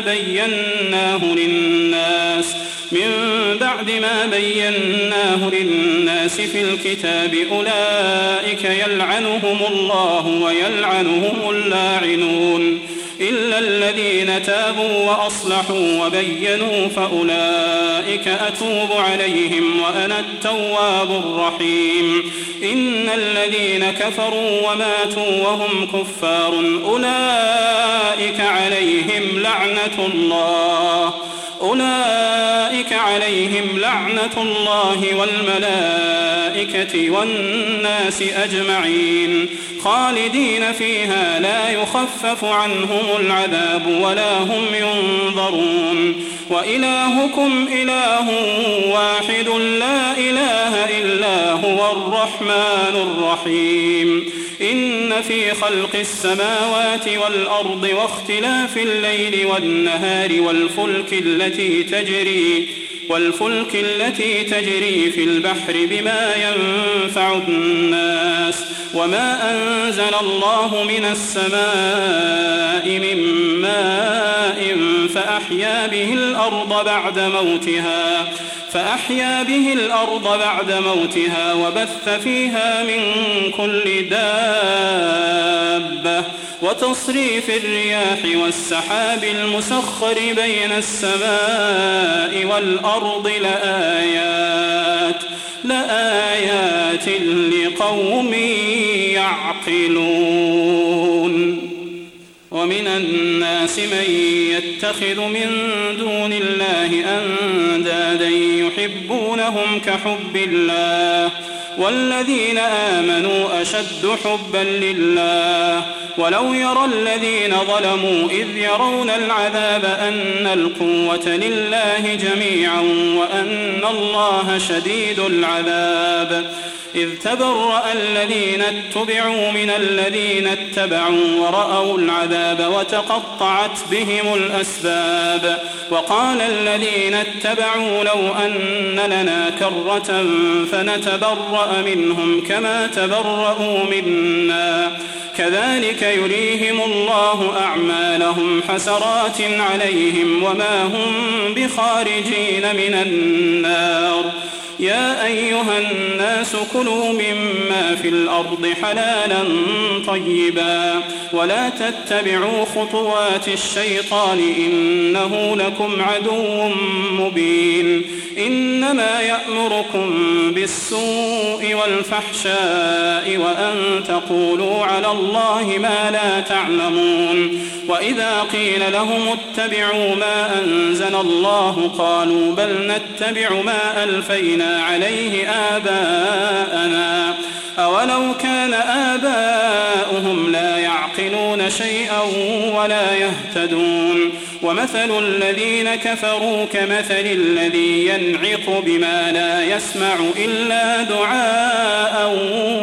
بيناه للناس في الكتاب أولئك يلعنهم الله ويلعنهم اللاعنون إلا الذين تابوا وأصلحوا وبينوا فأولئك أتوب عليهم وأنا التواب الرحيم إن الذين كفروا وماتوا وهم كفار أولئك عليهم لعنة الله والملائكة والناس أجمعين خالدين فيها لا يخفف عنهم العذاب ولا هم ينظرون وإلهكم إله واحد لا إله إلا هو الرحمن الرحيم إن في خلق السماوات والأرض واختلاف الليل والنهار والفلك التي تجري في البحر بما ينفع الناس وما أنزل الله من السماء من ماء فأحيا به الأرض بعد موتها وبث فيها من كل دابة وتصريف الرياح والسحاب المسخر بين السماء والأرض لآيات لقوم يعقلون ومن الناس من يتخذ من دون الله أندادا يحبونهم كحب الله والذين آمنوا أشد حبا لله ولو يرى الذين ظلموا إذ يرون العذاب أن القوة لله جميعا وأن الله شديد العذاب إذ تبرأ الذين اتبعوا من الذين اتبعوا ورأوا العذاب وتقطعت بهم الأسباب وقال الذين اتبعوا لو أن لنا كرة فنتبرأ منهم كما تبرأوا منا كذلك يريهم الله أعمالهم حسرات عليهم وما هم بخارجين من النار يا أيها الناس كلوا مما في الأرض حلالا طيبا ولا تتبعوا خطوات الشيطان إنه لكم عدو مبين إنما يأمركم بالسوء والفحشاء وأن تقولوا على الله ما لا تعلمون وإذا قيل لهم اتبعوا ما أنزل الله قالوا بل نتبع ما ألفينا عليه آباءنا أولو كان آباؤهم لا يعقلون شيئا ولا يهتدون ومثل الذين كفروا كمثل الذي ينعق بما لا يسمع إلا دعاء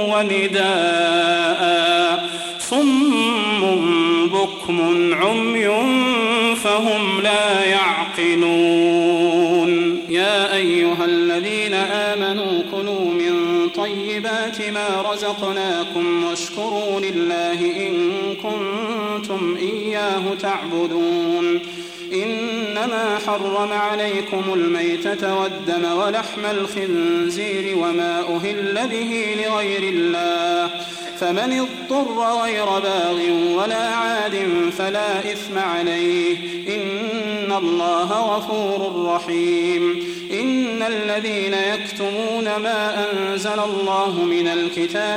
ونداء صم بكم عمي فهم لا يعقلون يا أيها الذين آمنوا كلوا من طيبات ما رزقناكم واشكروا لله إن كنتم إياه تعبدون. إنما حرم عليكم الميتة والدم ولحم الخنزير وما أهل به لغير الله، فمن اضطر غير باغ ولا عاد فلا إثم عليه، إن الله غفور رحيم. إن الذين يكتمون ما أنزل الله من الكتاب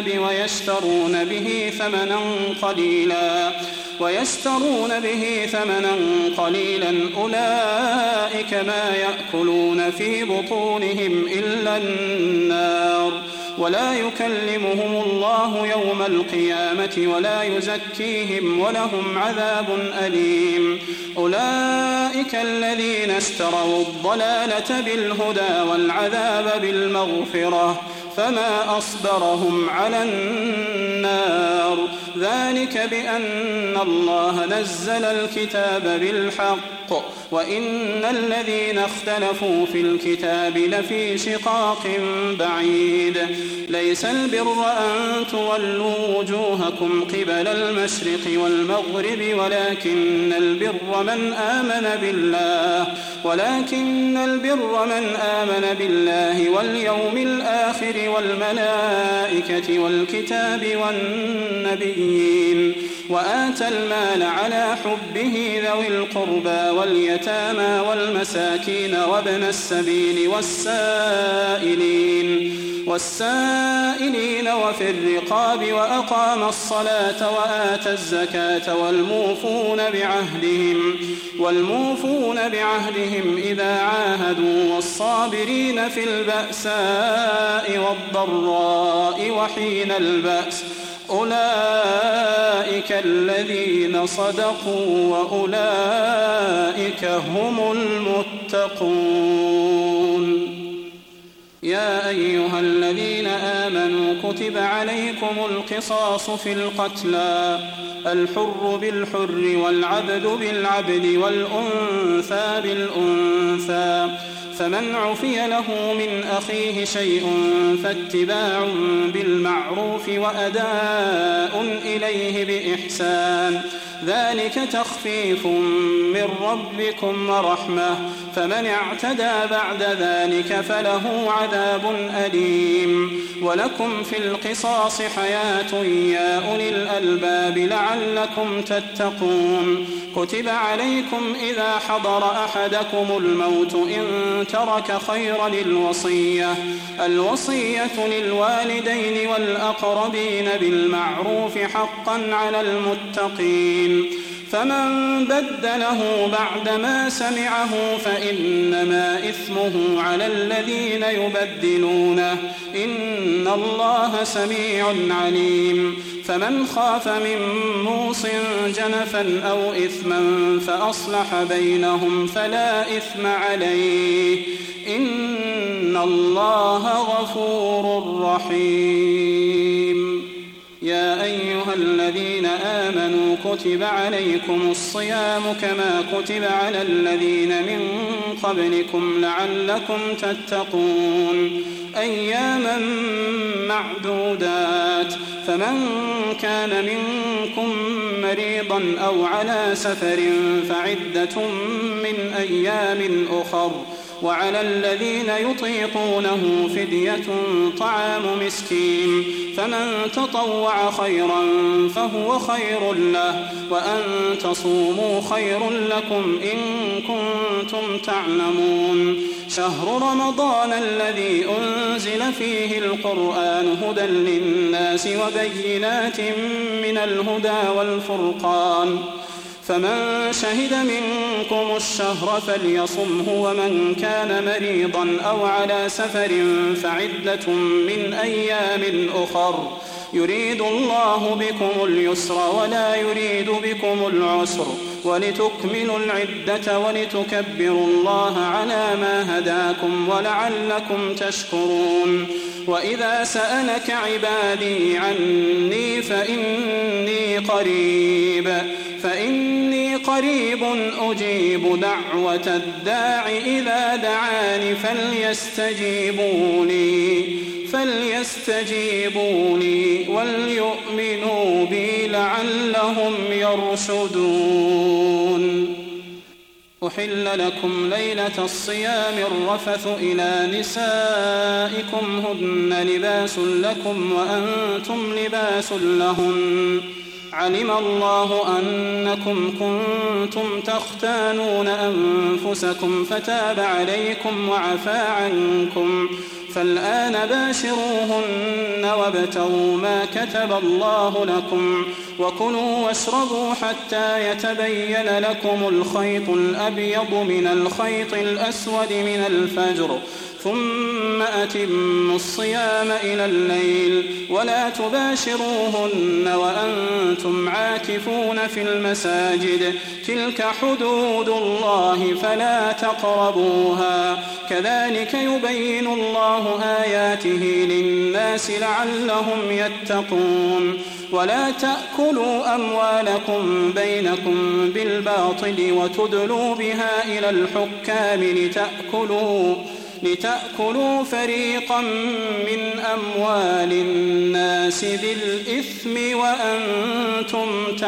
ويشترون به ثمنا قليلا أولئك ما يأكلون في بطونهم إلا النار، ولا يكلمهم الله يوم القيامة ولا يزكيهم ولهم عذاب أليم. أولئك الذين اشتروا الضلالة بالهدى والعذاب بالمغفرة، فما أصبرهم على النار. ذلك بأن الله نزل الكتاب بالحق، وإن الذين اختلفوا في الكتاب لفي شقاق بعيد. ليس البر أن تولوا وجوهكم قبل المشرق والمغرب، ولكن البر من آمن بالله واليوم الآخر والملائكة والكتاب والنبيين، وآتى المال على حبه ذوي القربى واليتامى والمساكين وابن السبيل والسائلين وفي الرقاب، وأقام الصلاة وآتى الزكاة والموفون بعهدهم إذا عاهدوا، والصابرين في البأساء والضراء وحين البأس، أولئك الذين صدقوا وأولئك هم المتقون. يا أيها الذين آمنوا كتب عليكم القصاص في القتلى، الحر بالحر والعبد بالعبد والأنثى بالأنثى، فمن عفي له من أخيه شيء فاتباع بالمعروف وأداء إليه بإحسان، ذلك تخفيف من ربكم ورحمة، فمن اعتدى بعد ذلك فله عذاب أليم. ولكم في القصاص حياة يا أولي الألباب لعلكم تتقون. كتب عليكم إذا حضر أحدكم الموت إن ترك خيرا الوصية للوالدين والأقربين بالمعروف حقا على المتقين، فمن بدله بعدما سمعه فإنما إثمه على الذين يبدلونه، إن الله سميع عليم. فمن خاف من موص جنفا أو إثما فأصلح بينهم فلا إثم عليه، إن الله غفور رحيم. يا أيها الذين آمنوا كتب عليكم الصيام كما كتب على الذين من قبلكم لعلكم تتقون، أياما معدودات، فمن كان منكم مريضا أو على سفر فعدة من أيام أخر، وعلى الذين يطيقونه فدية طعام مسكين، فمن تطوع خيرا فهو خير له، وأن تصوموا خير لكم إن كنتم تعلمون. شهر رمضان الذي أنزل فيه القرآن هدى للناس وبينات من الهدى والفرقان، فمن شهد منكم الشهر فليصمه، ومن كان مريضا أو على سفر فعدة من أيام أخر، يريد الله بكم اليسر ولا يريد بكم العسر، ولتكملوا العدة ولتكبروا الله على ما هداكم ولعلكم تشكرون. وإذا سألك عبادي عني فإني قريب أجيب دعوة الداع إذا دعاني فليستجيبوا لي وليؤمنوا بي لعلهم يرشدون. أحل لكم ليلة الصيام الرفث إلى نسائكم هن لباس لكم وأنتم لباس لهن علم الله أنكم كنتم تختانون أنفسكم فتاب عليكم وعفى عنكم فالآن باشروهن وابتغوا ما كتب الله لكم وكلوا واشربوا حتى يتبين لكم الخيط الأبيض من الخيط الأسود من الفجر ثم أتموا الصيام إلى الليل ولا تباشروهن وأنتم عاكفون في المساجد تلك حدود الله فلا تقربوها كذلك يبين الله آياته للناس لعلهم يتقون. ولا تأكلوا أموالكم بينكم بالباطل وتدلوا بها إلى الحكام لتأكلوا فريقا من أموال الناس بالإثم وأنتم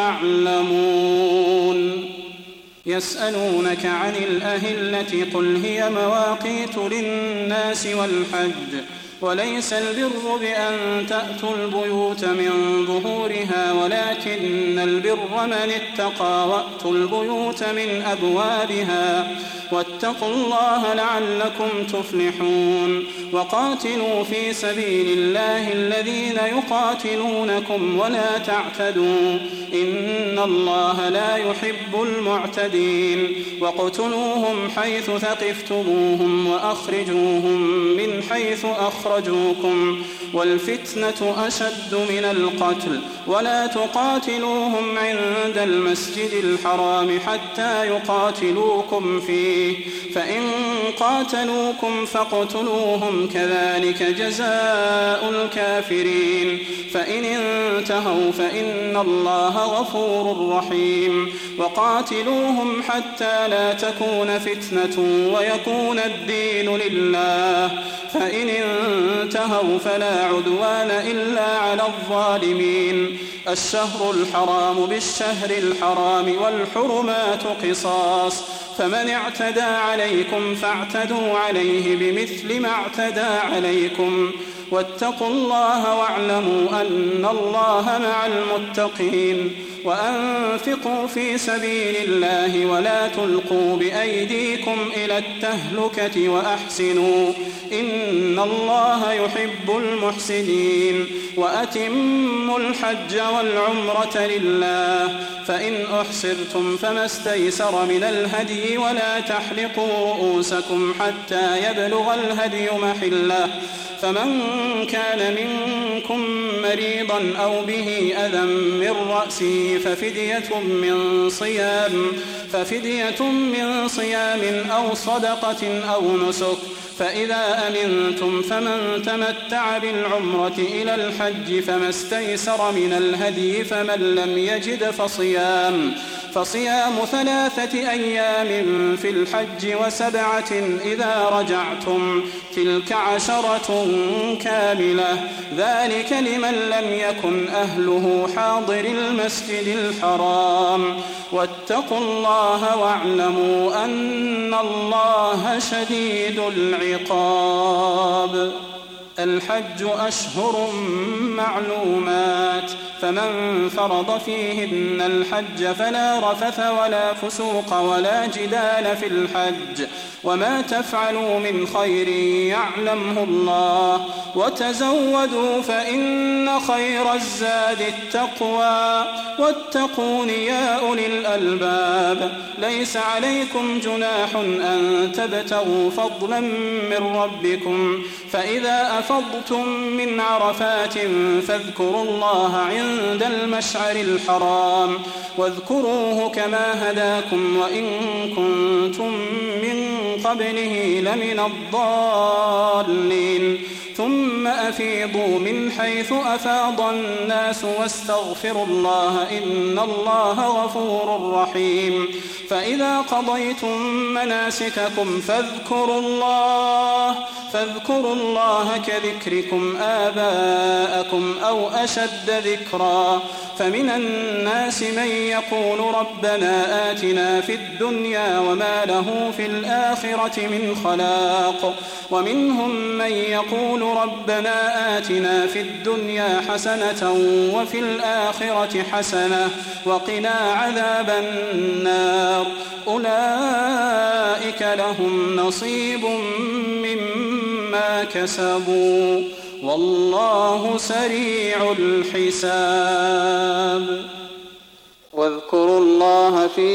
تعلمون. يسألونك عن الأهلة قل هي مواقيت للناس والحج وليس البر بأن تأتوا البيوت من ظهورها ولكن البر من اتقى وأتوا البيوت من أبوابها واتقوا الله لعلكم تفلحون. وقاتلوا في سبيل الله الذين يقاتلونكم ولا تعتدوا إن الله لا يحب المعتدين. وقتلوهم حيث ثقفتموهم وأخرجوهم من حيث أخرجوكم والفتنة أشد من القتل ولا تقاتلوهم عند المسجد الحرام حتى يقاتلوكم فيه فإن قاتلوكم فاقتلوهم كذلك جزاء الكافرين. فإن انتهوا فإن الله غفور رحيم. وقاتلوهم حتى لا تكون فتنة ويكون الدين لله فإن انتهوا فلا عدوان إلا على الظالمين. الشهر الحرام بالشهر الحرام والحرمات قصاص فمن اعتدى عليكم فاعتدوا عليه بمثل ما اعتدى عليكم واتقوا الله واعلموا أن الله مع المتقين. وأنفقوا في سبيل الله ولا تلقوا بأيديكم إلى التهلكة وأحسنوا إن الله يحب المحسنين. وأتموا الحج والعمرة لله فإن أحصرتم فما استيسر من الهدي ولا تحلقوا رؤوسكم حتى يبلغ الهدي محله فمن كان منكم مريضا أو به أذى من رأسه ففدية من صيام أو صدقة أو نسك فإذا أمنتم فمن تمتع بالعمرة إلى الحج فما استيسر من الهدي فمن لم يجد فصيام 3 أيام في الحج و7 إذا رجعتم تلك 10 كاملة ذلك لمن لم يكن أهله حاضر المسجد الحرام. واتقوا الله واعلموا أن الله شديد العقاب. الحج أشهر معلومات فمن فرض فيهن الحج فلا رفث ولا فسوق ولا جدال في الحج وما تفعلوا من خير يعلمه الله وتزودوا فإن خير الزاد التقوى واتقون يا أولي الألباب. ليس عليكم جناح أن تبتغوا فضلا من ربكم فإذا أفضتم من عرفات فاذكروا الله عند المشعر الحرام واذكروه كما هداكم وإن كنتم من قبله لمن الضالين. ثم أفيضوا من حيث أفاض الناس واستغفروا الله إن الله غفور رحيم. فإذا قضيتم مناسككم فاذكروا الله كذكركم آباءكم أو أشد ذكرا. فمن الناس من يقول ربنا آتنا في الدنيا وما له في الآخرة من خلاق، ومنهم من يقول ربنا آتنا في الدنيا حسنة وفي الآخرة حسنة وقنا عذاب النار. أولئك لهم نصيب مما كسبوا والله سريع الحساب. واذكروا الله في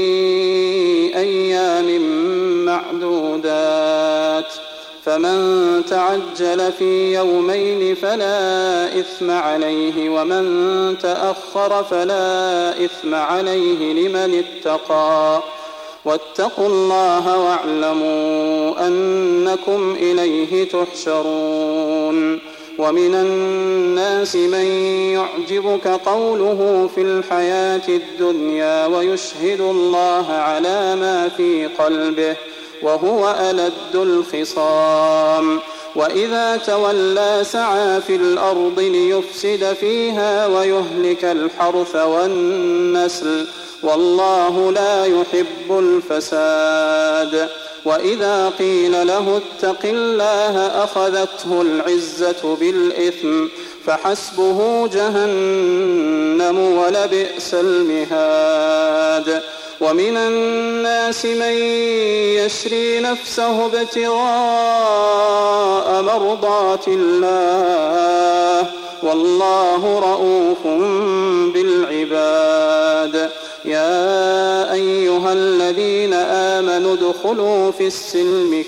أيام معدودات، فمن تعجل في يومين فلا إثم عليه، ومن تأخر فلا إثم عليه لمن اتقى. واتقوا الله واعلموا أنكم إليه تحشرون. ومن الناس من يعجبك قوله في الحياة الدنيا ويشهد الله على ما في قلبه وهو ألد الخصام. وإذا تولى سعى في الأرض ليفسد فيها ويهلك الحرث والنسل والله لا يحب الفساد. وإذا قيل له اتق الله أخذته العزة بالإثم فحسبه جهنم ولبئس المهاد. ومن الناس من يشري نفسه ابتغاء مرضات الله والله رؤوف بالعباد. يا أيها الذين آمنوا ادخلوا في السلم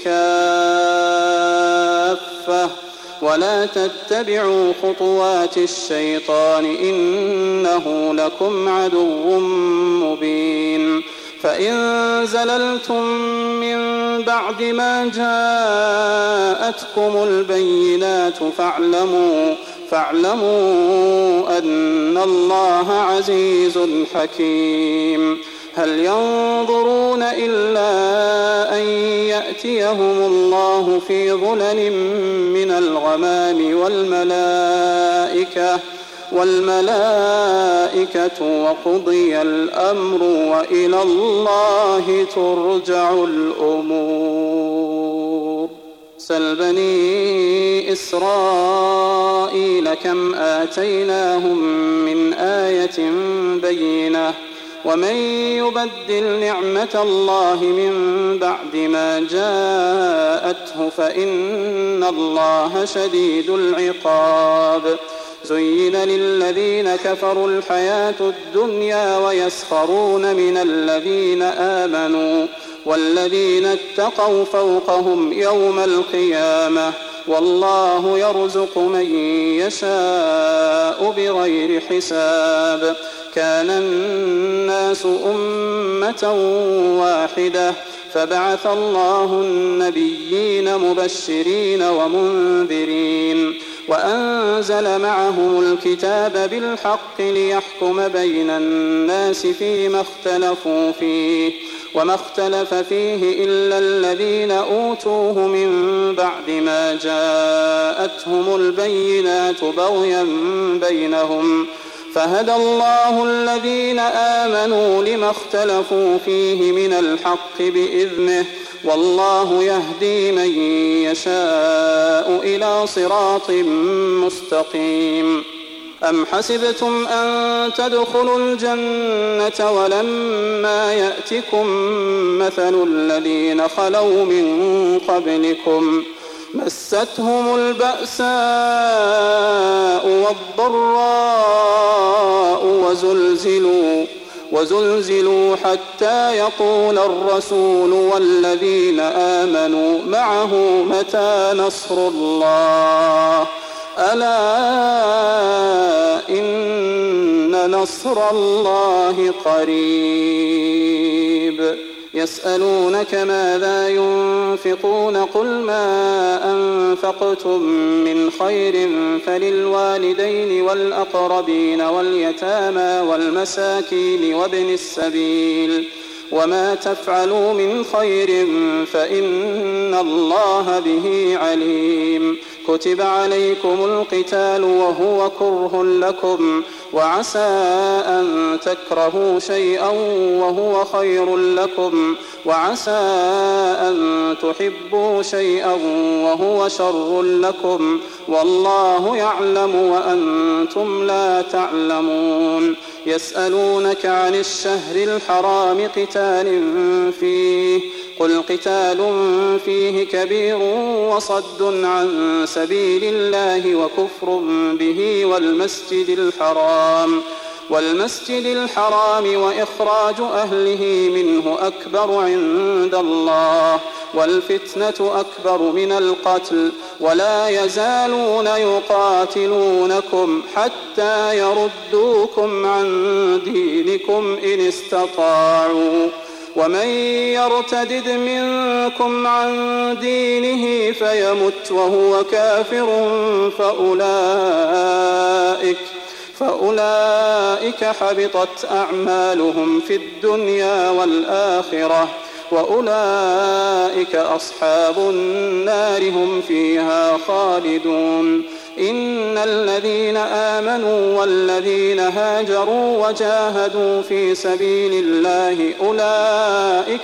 كافة ولا تتبعوا خطوات الشيطان إنه لكم عدو مبين. فإن زللتم من بعد ما جاءتكم البينات فاعلموا أن الله عزيز حكيم. هل ينظرون إلا أن يأتيهم الله في ظلل من الغمام والملائكة وقضي الأمر وإلى الله ترجع الأمور. سل بني إسرائيل كم آتيناهم من آية بينة ومن يبدل نعمة الله من بعد ما جاءته فإن الله شديد العقاب. زين للذين كفروا الحياة الدنيا ويسخرون من الذين آمنوا والذين اتقوا فوقهم يوم القيامة والله يرزق من يشاء بغير حساب. كان الناس أمة واحدة فبعث الله النبيين مبشرين ومنذرين وأنزل معهم الكتاب بالحق ليحكم بين الناس فيما اختلفوا فيه وما اختلف فيه إلا الذين أوتوه من بعد ما جاءتهم البينات بغيا بينهم فهدى الله الذين آمنوا لما اختلفوا فيه من الحق بإذنه والله يهدي من يشاء إلى صراط مستقيم. أم حسبتم أن تدخلوا الجنة ولما يأتكم مثل الذين خلوا من قبلكم مستهم البأساء والضراء وزلزلوا حتى يقول الرسول والذين آمنوا معه متى نصر الله ألا إن نصر الله قريب. يسألونك ماذا ينفقون قل ما أنفقتم من خير فللوالدين والأقربين واليتامى والمساكين وابن السبيل وما تفعلوا من خير فإن الله به عليم كتب عليكم القتال وهو كره لكم وعسى أن تكرهوا شيئا وهو خير لكم وعسى أن تحبوا شيئا وهو شر لكم والله يعلم وأنتم لا تعلمون يسألونك عن الشهر الحرام قتال فيه قل قتال فيه كبير وصد عن سبيل الله وكفر به والمسجد الحرام وإخراج أهله منه أكبر عند الله والفتنة أكبر من القتل ولا يزالون يقاتلونكم حتى يردوكم عن دينكم إن استطاعوا ومن يرتدد منكم عن دينه فيمت وهو كافر فأولئك حبطت أعمالهم في الدنيا والآخرة وأولئك أصحاب النار هم فيها خالدون إن الذين آمنوا والذين هاجروا وجاهدوا في سبيل الله أولئك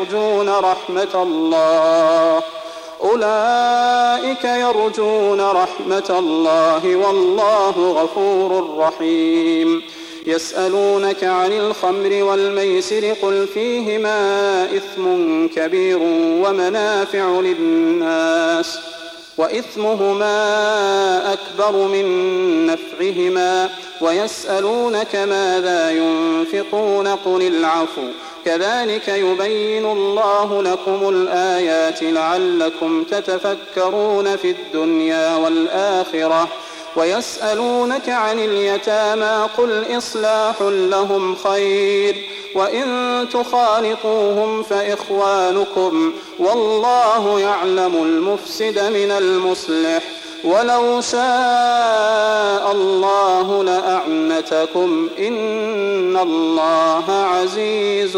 يرجون رحمة الله والله غفور رحيم يسألونك عن الخمر والميسر قل فيهما إثم كبير ومنافع للناس وإثمهما أكبر من نفعهما ويسألونك ماذا ينفقون قل العفو كذلك يبين الله لكم الآيات لعلكم تتفكرون في الدنيا والآخرة ويسألونك عن اليتامى قل إصلاح لهم خير وإن تخالطوهم فإخوانكم والله يعلم المفسد من المصلح ولو شاء الله لأعنتكم إن الله عزيز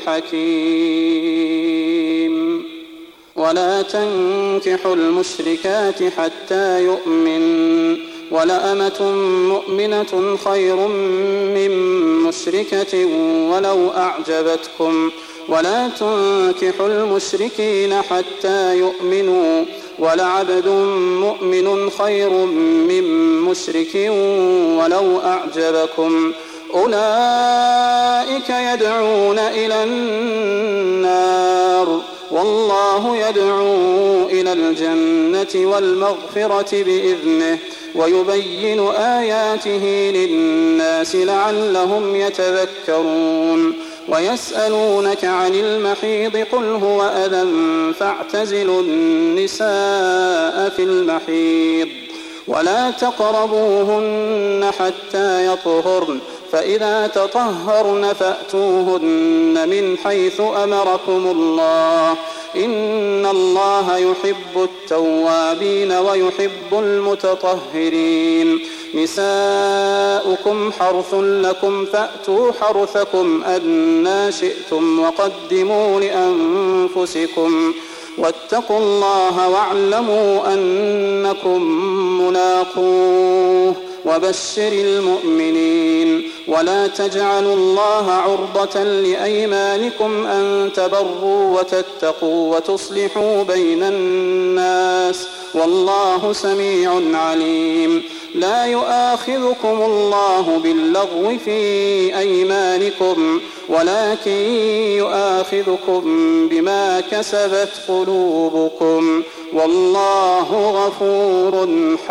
حكيم ولا تنكحوا المشركات حتى يؤمنوا ولأمة مؤمنة خير من مشركة ولو أعجبتكم ولا تنكحوا المشركين حتى يؤمنوا ولعبد مؤمن خير من مشرك ولو أعجبكم أولئك يدعون إلى النار والله يدعو إلى الجنة والمغفرة بإذنه ويبين آياته للناس لعلهم يتذكرون ويسألونك عن المحيض قل هو أذى فاعتزلوا النساء في المحيض ولا تقربوهن حتى يطهرن فإذا تطهرن فأتوهن من حيث أمركم الله إن الله يحب التوابين ويحب المتطهرين نساؤكم حرث لكم فأتوا حرثكم أنى شئتم وقدموا لأنفسكم واتقوا الله واعلموا أنكم ملاقوه وبشر المؤمنين ولا تجعلوا الله عرضة لأيمانكم أن تبروا وتتقوا وتصلحوا بين الناس والله سميع عليم لا يؤاخذكم الله باللغو في أيمانكم ولكن يؤاخذكم بما كسبت قلوبكم والله غفور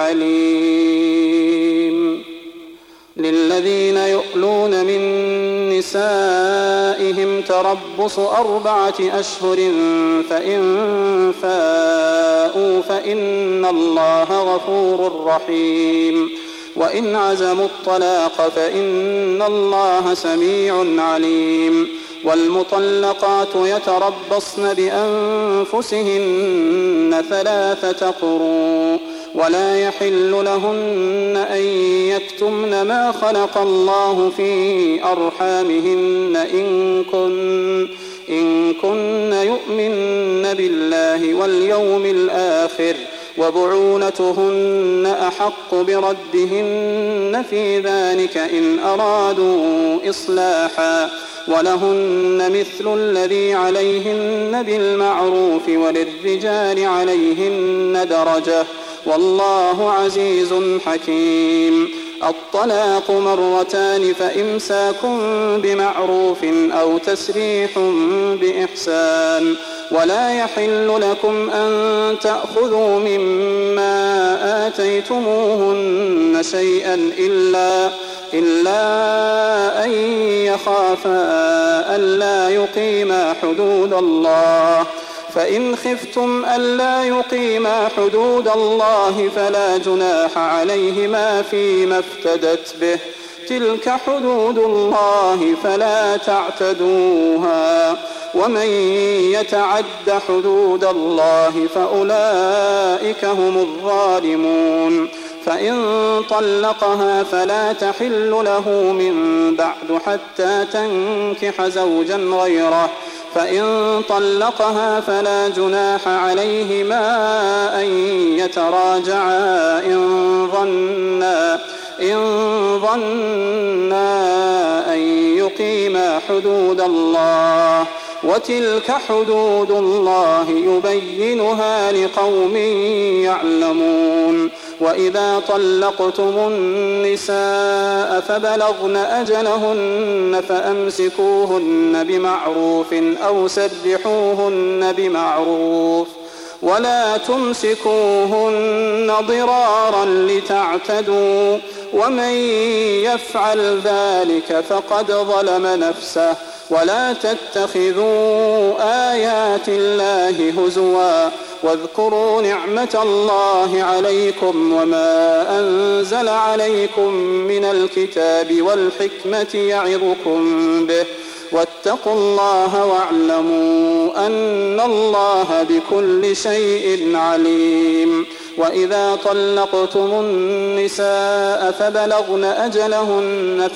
حليم للذين يؤلون من نسائهم تربص 4 أشهر فإن فاءوا فإن الله غفور رحيم وإن عزموا الطلاق فإن الله سميع عليم والمطلقات يتربصن بأنفسهن 3 قروء ولا يحل لهن أن يكتمن ما خلق الله في أرحامهن إن كن يؤمن بالله واليوم الآخر وبعولتهن أحق بردهن في ذلك إن أرادوا إصلاحا ولهن مثل الذي عليهن بالمعروف وللرجال عليهن درجة والله عزيز حكيم. الطلاق 2 فإمساك بمعروف أو تسريح بإحسان ولا يحل لكم أن تأخذوا مما آتيتموهن شيئا إلا أن يخافا ألا يقيما حدود الله فإن خفتم ألا يقيما حدود الله فلا جناح عليهما فيما افتدت به تلك حدود الله فلا تعتدوها ومن يتعد حدود الله فأولئك هم الظالمون. فإن طلقها فلا تحل له من بعد حتى تنكح زوجا غيره فإن طلقها فلا جناح عليهما أن يتراجعا إن ظنا أن يقيما حدود الله وتلك حدود الله يبينها لقوم يعلمون. وإذا طلقتم النساء فبلغن أجلهن فأمسكوهن بمعروف أو سرحوهن بمعروف ولا تمسكوهن ضرارا لتعتدوا ومن يفعل ذلك فقد ظلم نفسه. ولا تتخذوا آيات الله هزوا واذكروا نعمة الله عليكم وما أنزل عليكم من الكتاب والحكمة يعظكم به واتقوا الله واعلموا أن الله بكل شيء عليم. وإذا طلقتم النساء فبلغن أجلهن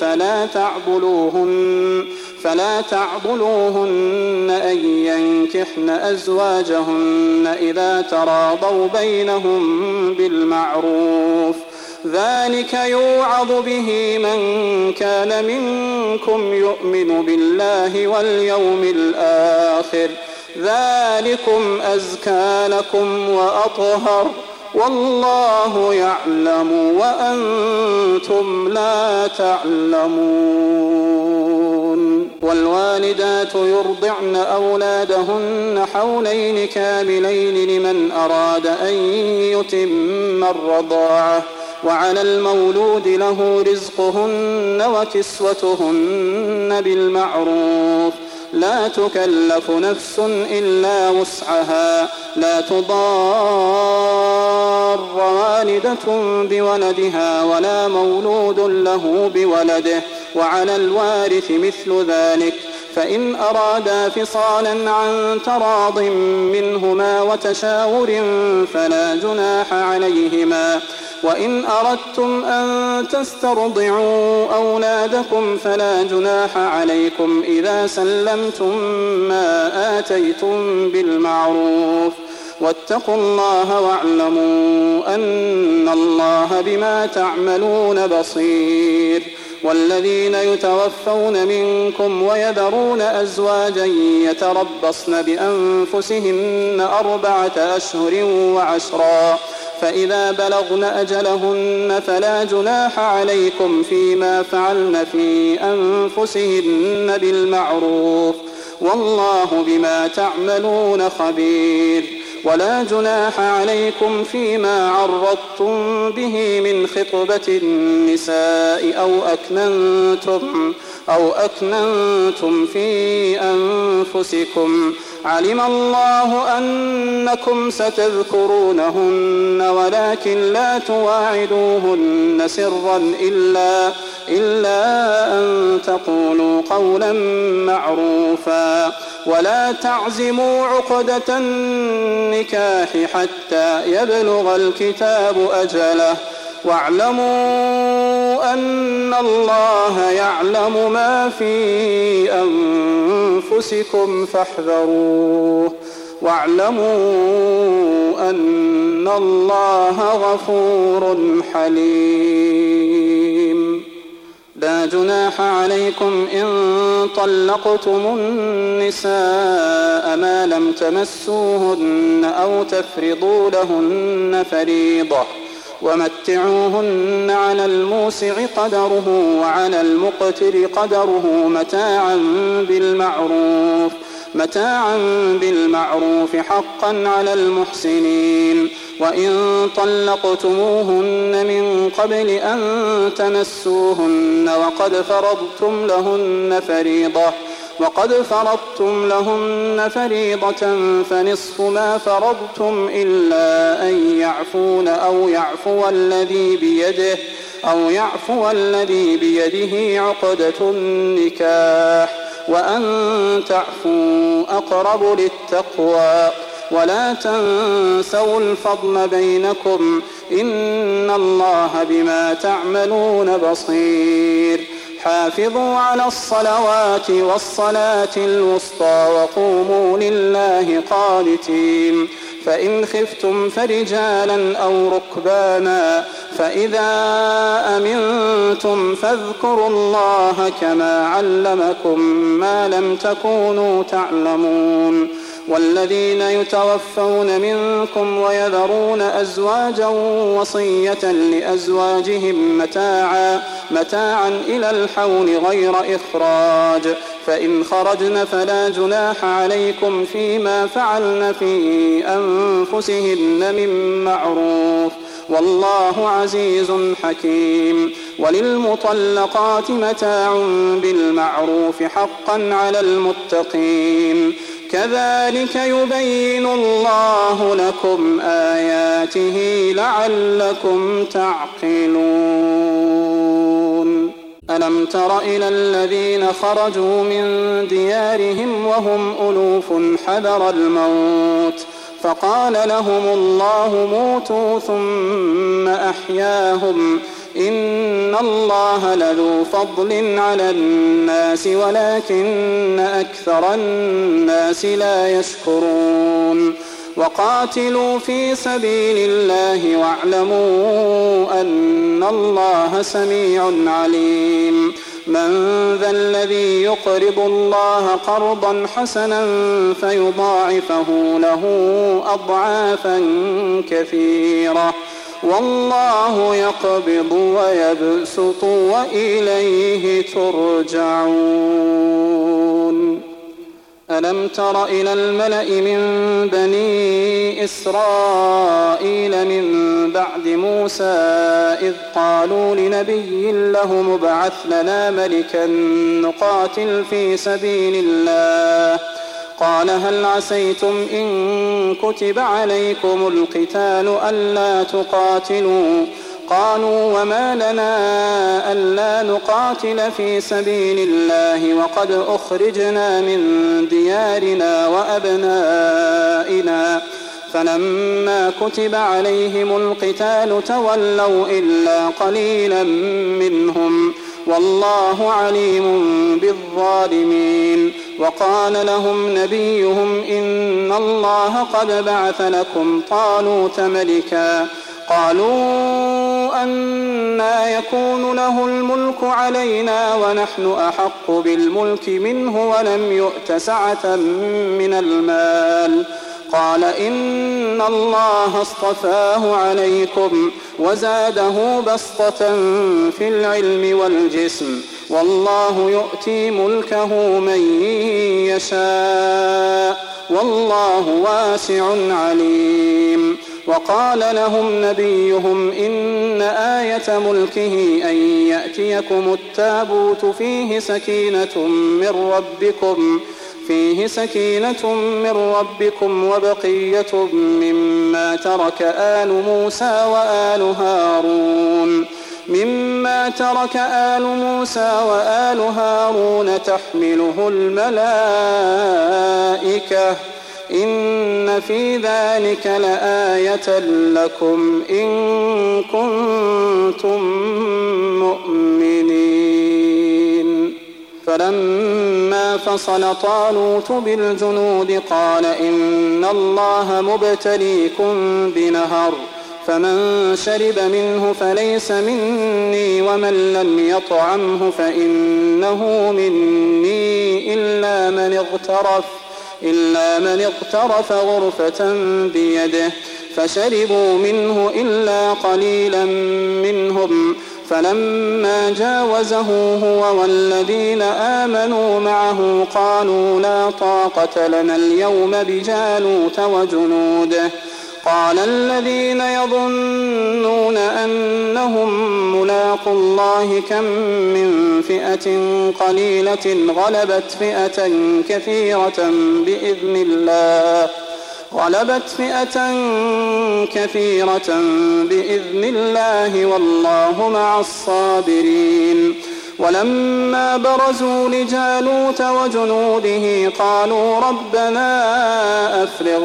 فلا تعضلوهن أن ينكحن أزواجهن إذا تراضوا بينهم بالمعروف ذلك يوعظ به من كان منكم يؤمن بالله واليوم الآخر ذلكم أزكى لكم وأطهر والله يعلم وأنتم لا تعلمون. والوالدات يرضعن أولادهن حولين كاملين لمن أراد أن يتم الرضاعة وعلى المولود له رزقهن وكسوتهن بالمعروف لا تكلف نفس إلا وسعها لا تضار والدة بولدها ولا مولود له بولده وعلى الوارث مثل ذلك فإن أرادا فصالا عن تراض منهما وتشاور فلا جناح عليهما. وإن أردتم أن تسترضعوا أولادكم فلا جناح عليكم إذا سلمتم ما آتيتم بالمعروف واتقوا الله واعلموا أن الله بما تعملون بصير. والذين يتوفون منكم ويذرون أزواجا يتربصن بأنفسهن 4 أشهر و10 فإذا بلغن أجلهن فلا جناح عليكم فيما فعلن في أنفسهن بالمعروف والله بما تعملون خبير. ولا جناح عليكم فيما عرضتم به من خطبة النساء أو أكننتم في أنفسكم علم الله أنكم ستذكرونهن ولكن لا تواعدوهن سرا إلا أن تقولوا قولا معروفا ولا تعزموا عقدة النكاح حتى يبلغ الكتاب أجله واعلموا أن الله يعلم ما في أنفسكم فاحذروه واعلموا أن الله غفور حليم. لا جناح عليكم إن طلقتم النساء ما لم تمسوهن أو تفرضوا لهن فريضة ومتعوهن على الموسع قدره وعلى المقتر قدره متاعا بالمعروف حقا على المحسنين. وإن طلقتموهن من قبل أن تمسوهن وقد فرضتم لهن فريضة فنصف ما فرضتم إلا أن يعفون أو يعفو الذي بيده عقدة النكاح وأن تعفوا أقرب للتقوى ولا تنسوا الفضل بينكم إن الله بما تعملون بصير. حافظوا على الصلوات والصلاة الوسطى وقوموا لله قانتين. فإن خفتم فرجالا أو ركبانا فإذا أمنتم فاذكروا الله كما علمكم ما لم تكونوا تعلمون. والذين يتوفون منكم ويذرون أزواجا وصية لأزواجهم متاعا إلى الحول غير إخراج فإن خرجن فلا جناح عليكم فيما فعلن في أنفسهن من معروف والله عزيز حكيم. وللمطلقات متاع بالمعروف حقا على المتقين. كذلك يبين الله لكم آياته لعلكم تعقلون. ألم تر إلى الذين خرجوا من ديارهم وهم ألوف حذر الموت فقال لهم الله موتوا ثم أحياهم إن الله لذو فضل على الناس ولكن أكثر الناس لا يشكرون. وقاتلوا في سبيل الله واعلموا أن الله سميع عليم. من ذا الذي يقرض الله قرضا حسنا فيضاعفه له أضعافا كثيرة والله يقبض ويبسط وإليه ترجعون. ألم تر إلى الملأ من بني إسرائيل من بعد موسى إذ قالوا لنبي له ابعث لنا ملكا نقاتل في سبيل الله قال هل عسيتم إن كتب عليكم القتال ألا تقاتلوا قالوا وما لنا ألا نقاتل في سبيل الله وقد أخرجنا من ديارنا وأبنائنا فلما كتب عليهم القتال تولوا إلا قليلا منهم والله عليم بالظالمين. وقال لهم نبيهم إن الله قد بعث لكم طالوت ملكا قالوا أنى يكون له الملك علينا ونحن أحق بالملك منه ولم يؤت سعة من المال قال إن الله اصطفاه عليكم وزاده بسطة في العلم والجسم والله يؤتي ملكه من يشاء والله واسع عليم. وقال لهم نبيهم إن آية ملكه أن يأتيكم التابوت فيه فيه سكينة من ربكم وبقية مما ترك آل موسى وآل هارون تحمله الملائكة إن في ذلك لآية لكم إن كنتم مؤمنين. فلما فصل طالوت بالجنود قال إن الله مبتليكم بنهر فمن شرب منه فليس مني ومن لم يطعمه فإنه مني إلا من اغترف غرفة بيده فشربوا منه إلا قليلا منهم. فلما جاوزه هو والذين آمنوا معه قالوا لا طاقة لنا اليوم بجالوت وجنوده. قال الذين يظنون أنهم ملاقو الله كم من فئة قليلة غلبت فئة كثيرة بإذن الله والله مع الصابرين. ولما برزوا لجالوت وجنوده قالوا ربنا أفرغ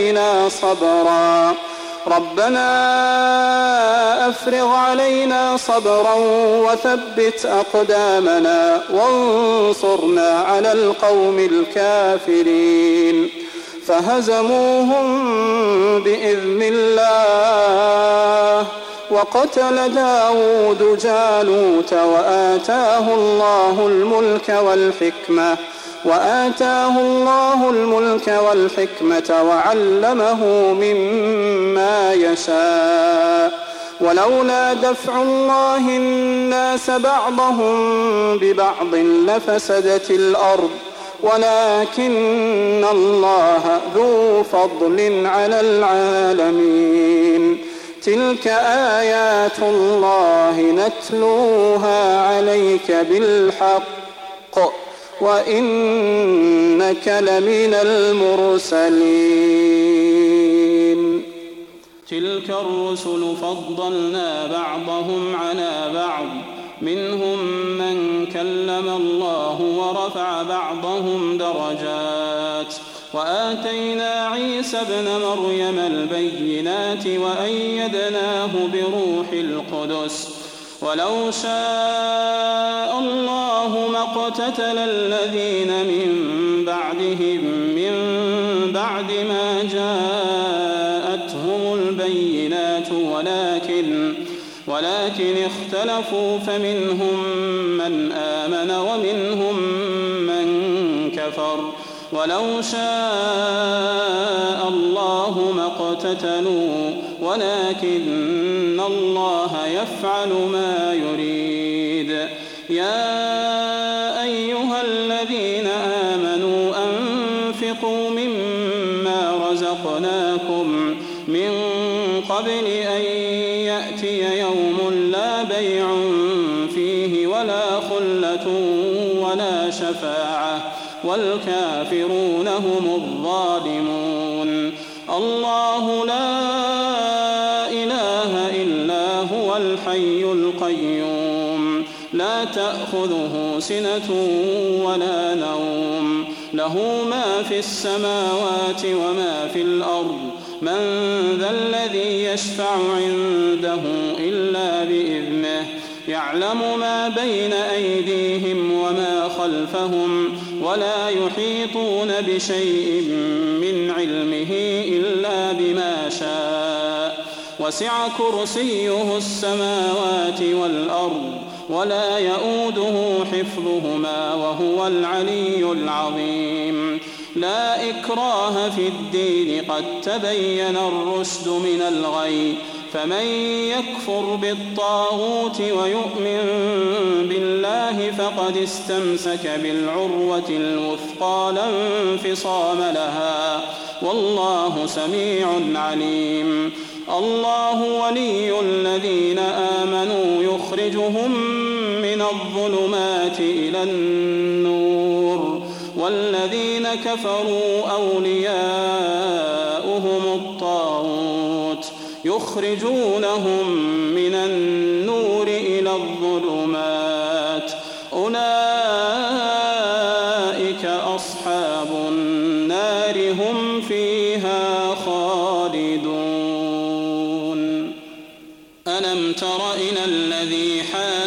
علينا صبرا وثبت أقدامنا وانصرنا على القوم الكافرين. فهزموهم بإذن الله وقتل داود جالوت وآتاه الله الملك والحكمة وعلمه مما يشاء. ولولا دفع الله الناس بعضهم ببعض لفسدت الأرض ولكن الله ذو فضل على العالمين. تلك آيات الله نتلوها عليك بالحق وإنك لمن المرسلين. تلك الرسل فضلنا بعضهم على بعض منهم من كلم الله ورفع بعضهم درجات وآتينا عيسى ابن مريم البينات وأيدناه بروح القدس. ولو شاء الله ما اقتتل الذين من بعدهم من بعد ما جاءتهم البينات ولكن اختلفوا فمنهم من آمن ومنهم من كفر. ولو شاء الله ما اقتتلوا ولكن الله يفعل ما يريد. يا أيها الذين آمنوا أنفقوا مما رزقناكم من قبل أن يأتي يوم لا بيع فيه ولا خلة ولا شفاعة والكافرون هم الظالمون. الله لا إله إلا هو الحي القيوم لا تأخذه سنة ولا نوم له ما في السماوات وما في الأرض. من ذا الذي يشفع عنده إلا بإذنه يعلم ما بين أيديهم وما خلفهم ولا يحيطون بشيء من علمه إلا بما شاء. وسع كرسيه السماوات والأرض ولا يؤوده حفظهما وهو العلي العظيم. لا إكراه في الدين قد تبين الرشد من الغي. فمن يكفر بالطاغوت ويؤمن بالله فقد استمسك بالعروة الوثقى لا انفصام لها والله سميع عليم. الله ولي الذين آمنوا يخرجهم من الظلمات إلى النور والذين كفروا أولياؤهم الطاغوت يخرجونهم من النور إلى الظلمات أولئك أصحاب النار هم فيها خالدون ألم تر إلى الذي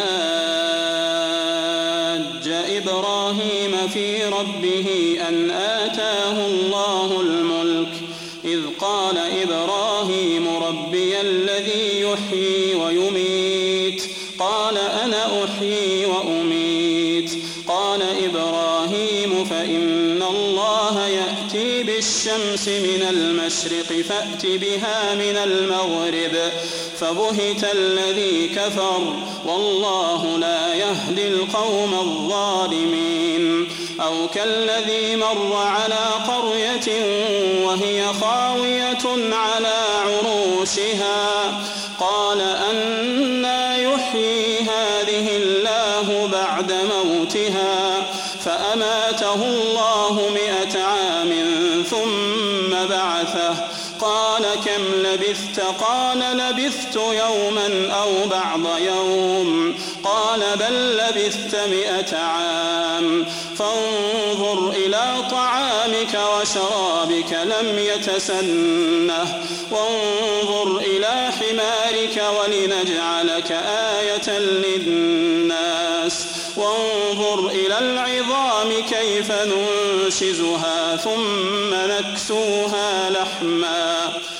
حاج إبراهيم في ربه أن آتاه الله الملك إذ قال إبراهيم ربي الذي يحيي ويميت قال أنا أحيي وأميت قال إبراهيم فإن الله يأتي بالشمس من المشرق فأت بها من المغرب فبهت الذي كفر والله لا يهدي القوم الظالمين أو كالذي مر على قرية وهي خاوية على عروشها قال أنى يحيي هذه الله بعد موتها فأماته الله 100 عام ثم بعثه قال كم لبثت قال لبثت يوما أو بعض يوم قال بل لبثت 100 عام فانظر إلى طعامك وشرابك لم يتسنه وانظر إلى حمارك ولنجعلك آية للناس وانظر إلى العظام كيف ننشزها ثم نكسوها لحما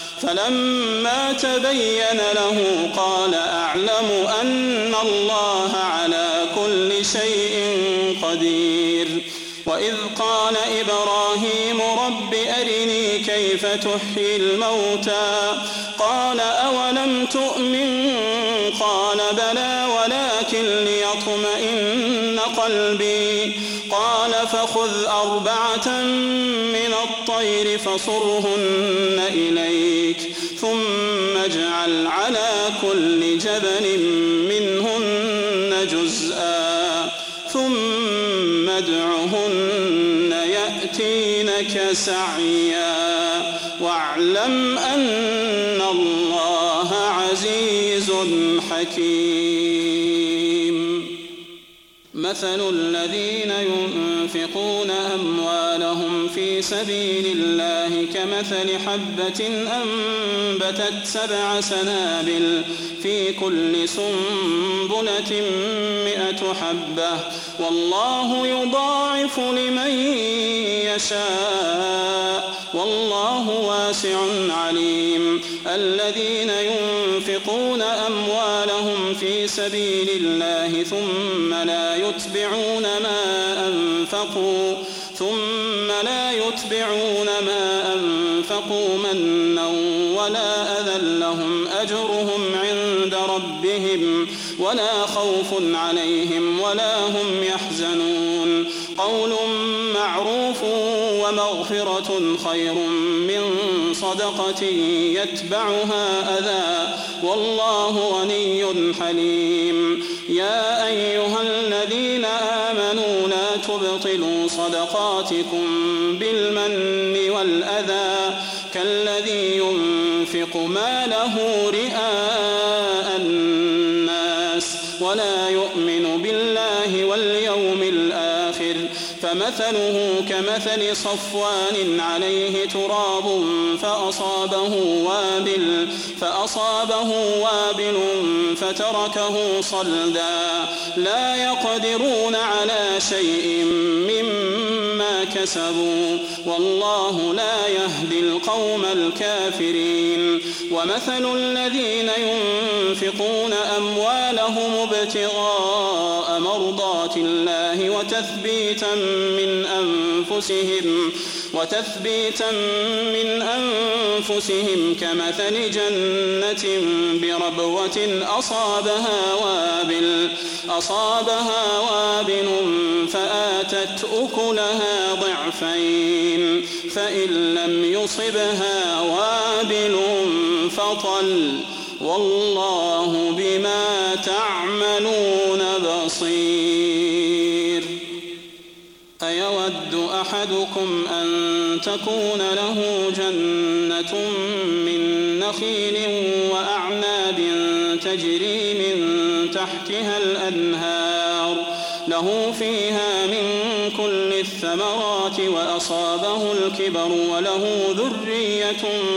فلما تبين له قال أعلم أن الله على كل شيء قدير وإذ قال إبراهيم رب أرني كيف تحيي الموتى قال أولم تؤمن قال بلى ولكن ليطمئن قلبي قال فخذ 4 من الطير فصرهن إليك ثم اجعل على كل جبل منهن جزءا ثم ادعهن يأتينك سعيا واعلم أن الله عزيز حكيم مثل الذين ينفقون أموالهم في سبيل الله كمثل حبة أنبتت 7 سنابل في كل سنبلة 100 حبة والله يضاعف لمن يشاء والله واسع عليم الذين ينفقون أموالهم في سبيل الله ثم لا يتبعون ما أنفقوا منا ولا أذى لهم أجرهم عند ربهم ولا خوف عليهم ولا هم يحزنون قول معروف ومغفرة خير من صدقة يتبعها أذى والله غني حليم يا أيها الذين آمنوا لا تبطلوا صدقاتكم بالمن والأذى كالذي ينفق ماله رئاء الناس ولا يؤمن بالله واليوم الآخر فمثله كمثل صفوان عليه تراب فأصابه وابل فتركه صلدا لا يقدرون على شيء مما كسبوا والله لا يهدي القوم الكافرين ومثل الذين ينفقون أموالهم ابتغاء مرضات الله وتثبيتا من أنفسهم كمثل جنة بربوة أصابها وابل فآتت أكلها ضعفين فإن لم يصبها وابل فطل والله بما تعملون بصير أيود أحد لكم أن تكون له جنة من نخيل وأعناب تجري من تحتها الأنهار له فيها من كل الثمرات وأصابه الكبر وله ذرية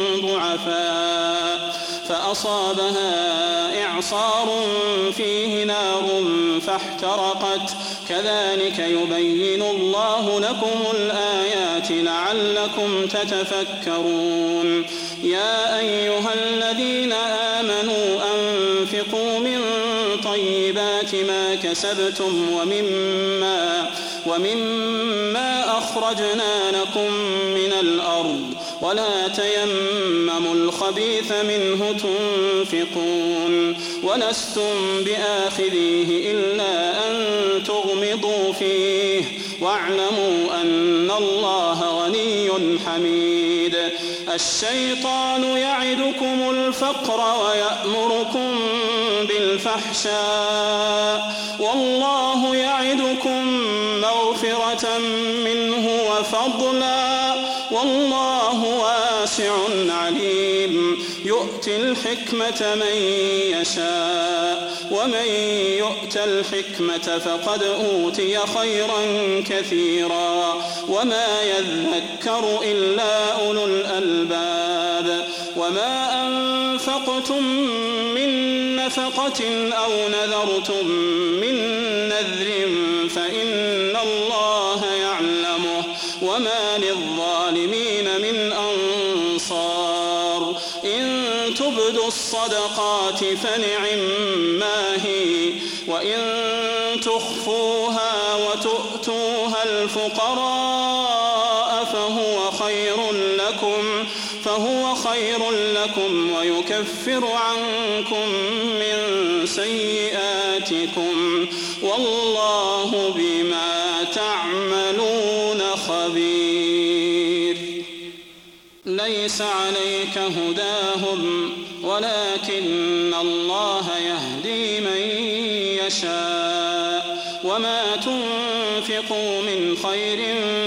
ضعفاء فأصابها إعصار فيه نار فاحترقت كذلك يبين الله لكم الآيات لعلكم تتفكرون يا أيها الذين آمنوا أنفقوا من طيبات ما كسبتم ومما أخرجنا لكم من الأرض ولا تيمموا الخبيث منه تنفقون ولستم بآخذيه إلا أن تغمضوا فيه واعلموا أن الله غني حميد الشيطان يعدكم الفقر ويأمركم بالفحشاء والله يعدكم مغفرة منه وفضلا والله واسع عليم يؤتي الحكمة من يشاء ومن يؤت الحكمة فقد أوتي خيرا كثيرا وما يذكر إلا أولو الألباب وما أنفقتم من نفقة أو نذرتم من نذر فإن الله يعلمه وما للظالمين من أنصار إن تبدوا الصدقات فنعما هي وإن تخفوها وتؤتوها الفقراء فهو خير لكم ويكفر عنكم من سيئاتكم والله بما تعملون خبير ليس عليك هداهم ولكن الله يهدي من يشاء وما تنفقوا من خير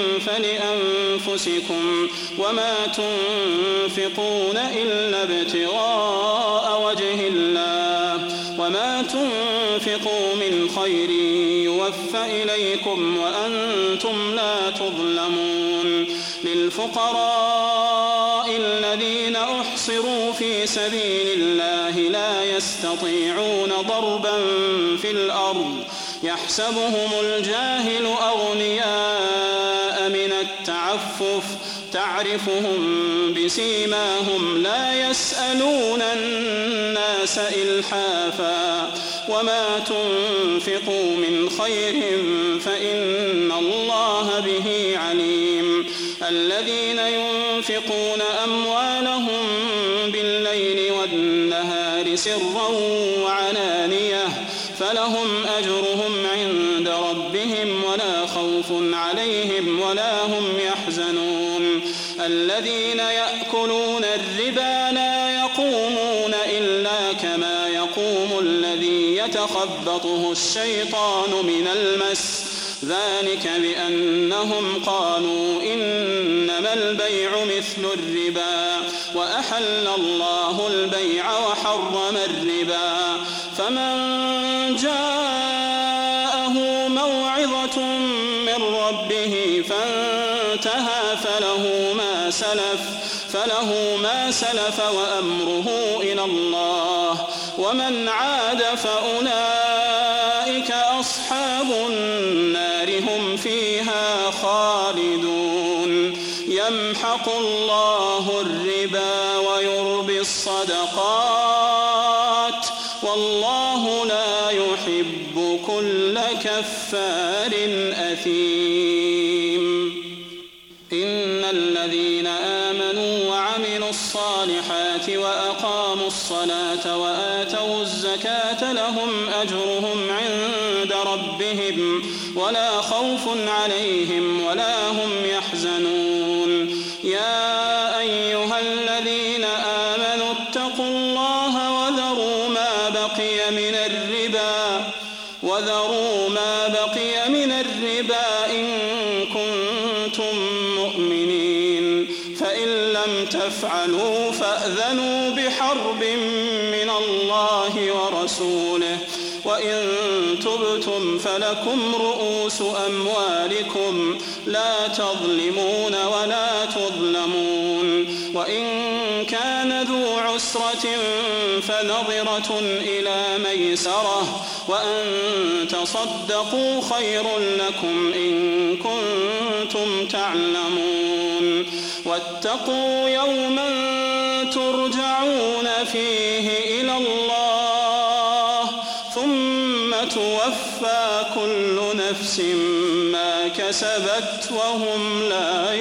فلأنفسكم وما تنفقون إلا ابتغاء وجه الله وما تنفقوا من خير يوفى إليكم وأنتم لا تظلمون للفقراء الذين أحصروا في سبيل الله لا يستطيعون ضربا في الأرض يحسبهم الجاهل أغنياء من التعفف تعرفهم بسيماهم لا يسألون الناس إلحافا وما تنفقوا من خير فإن الله به عليم الذين ينفقون أموالهم بالليل والنهار سرا وعلانية فلهم أجرهم عند ربهم ولا خوف عليهم ولا هم يحزنون الذين يأكلون الربا لا يقومون إلا كما يقوم الذي يتخبطه الشيطان من المس ذلك بأنهم قالوا إنما البيع مثل الربا وأحل الله البيع وحرم الربا فمن جاءه موعظة من ربه فانتهى فله ما سلف وأمره إلى الله ومن عاد فأولئك أصحاب النار هم فيها خالدون يمحق الله الربا ويربي الصدقات والله لا يحب كل كفار أثيم إن الذين آمنوا وعملوا الصالحات وأقاموا الصلاة وآتوا الزكاة لهم أجرهم عند ربهم ولا خوف عليهم ولا هم يحزنون يا أيها الذين آمنوا اتقوا الله وذروا ما بقي من الربا إن كنتم مؤمنين بحرب من الله ورسوله وإن تبتم فلكم رؤوس أموالكم لا تظلمون ولا تظلمون وإن كان ذو عسرة فنظرة إلى ميسرة وأن تصدقوا خير لكم إن كنتم تعلمون واتقوا يوما ترجعون فيه إلى الله ثم توفى كل نفس ما كسبت وهم لا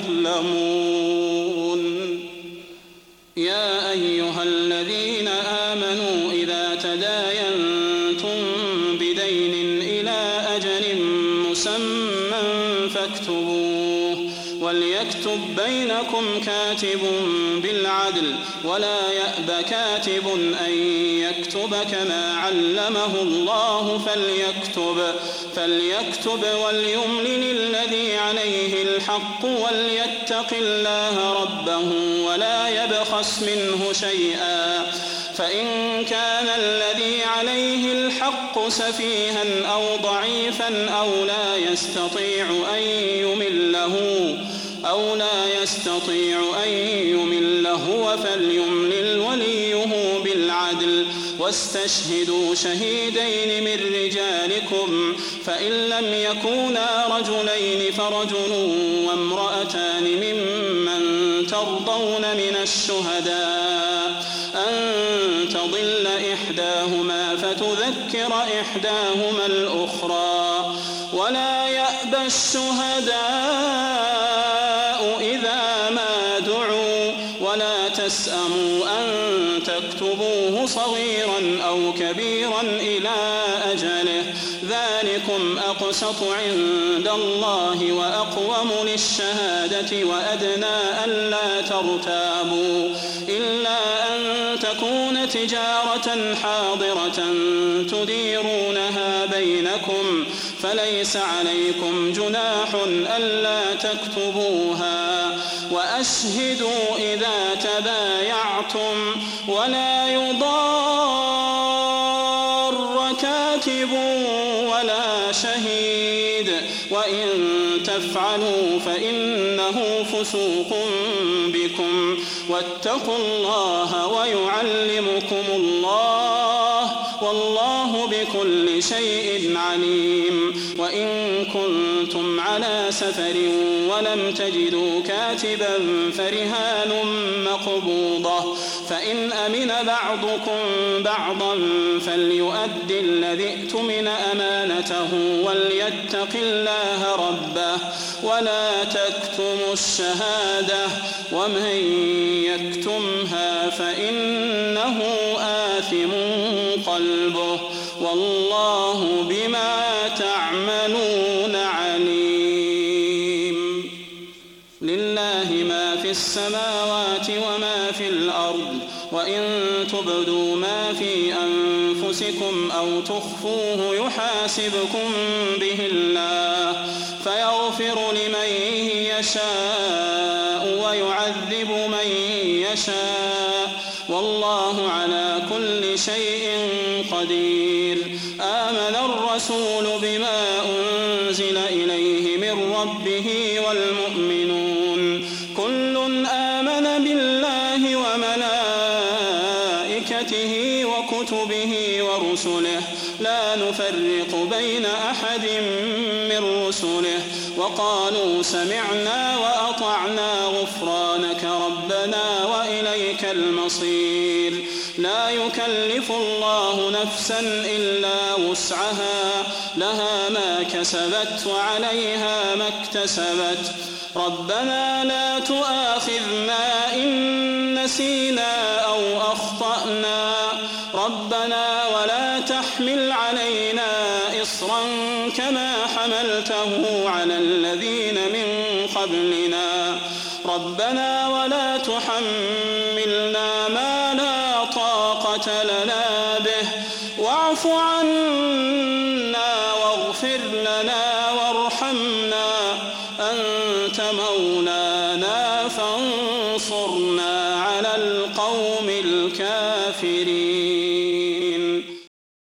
يظلمون. يا أيها الذين آمنوا إذا تداينتم بدين إلى أجل مسمى فاكتبوه وليكتب بينكم كاتب بالعدل ولا يأب كاتب أن يكتب كما علمه الله فليكتب وليملل الذي عليه الحق وليتق الله ربه ولا يبخس منه شيئا فإن كان الذي عليه الحق سفيها أو ضعيفا أو لا يستطيع أن يمل هو فليملل وليه بالعدل واستشهدوا شهيدين من رجالكم فإن لم يكونا رجلين فرجل وامرأتان ممن ترضون من الشهداء أن تضل إحداهما فتذكر إحداهما الأخرى ولا يأبى الشهداء إذا ما دعوا ولا تسأموا أن تكتبوه صغيرا أو كبيرا إلى أجله ذلكم أقسط عند الله وأقوم للشهادة وأدنى ألا ترتابوا إلا أن تكون تجارة حاضرة تديرونها بينكم فليس عليكم جناح ألا تكتبوها وأشهدوا إذا تبايعتم ولا يضار كاتب ولا شهيد وإن تفعلوا فإنه فسوق بكم واتقوا الله ويعلمكم الله والله بكل شيء عليم. وإن كنتم على سفر ولم تجدوا كاتبا فرهان مقبوضة فإن أمن بعضكم بعضا فليؤد الذي ائتمن أمانته وليتق الله ربه ولا تكتموا الشهادة ومن يكتمها فإنه آثم قلبه والله بما تعملون عليم. لله ما في السماوات وما في الأرض وإن تبدوا ما في أنفسكم أو تخفوه يحاسبكم به الله فيغفر لمن يشاء ويعذب من يشاء والله على كل شيء قدير. آمن الرسول بما أنزل إليه من ربه والمؤمنون كل آمن بالله وملائكته وكتبه ورسله لا نفرق بين أحد من رسله وقالوا سمعنا وأطعنا غفرانك ربنا وإليك المصير. لا يكلف الله نفسا إلا وسعها لها ما كسبت وعليها ما اكتسبت ربنا لا تؤاخذنا إن نسينا أو أخطأنا ربنا ولا تحمل علينا إصرا كما حملته على الذين من قبلنا ربنا ولا تحملنا ما لا طاقة لنا به واعف عنا واغفر لنا وارحمنا أنت مولانا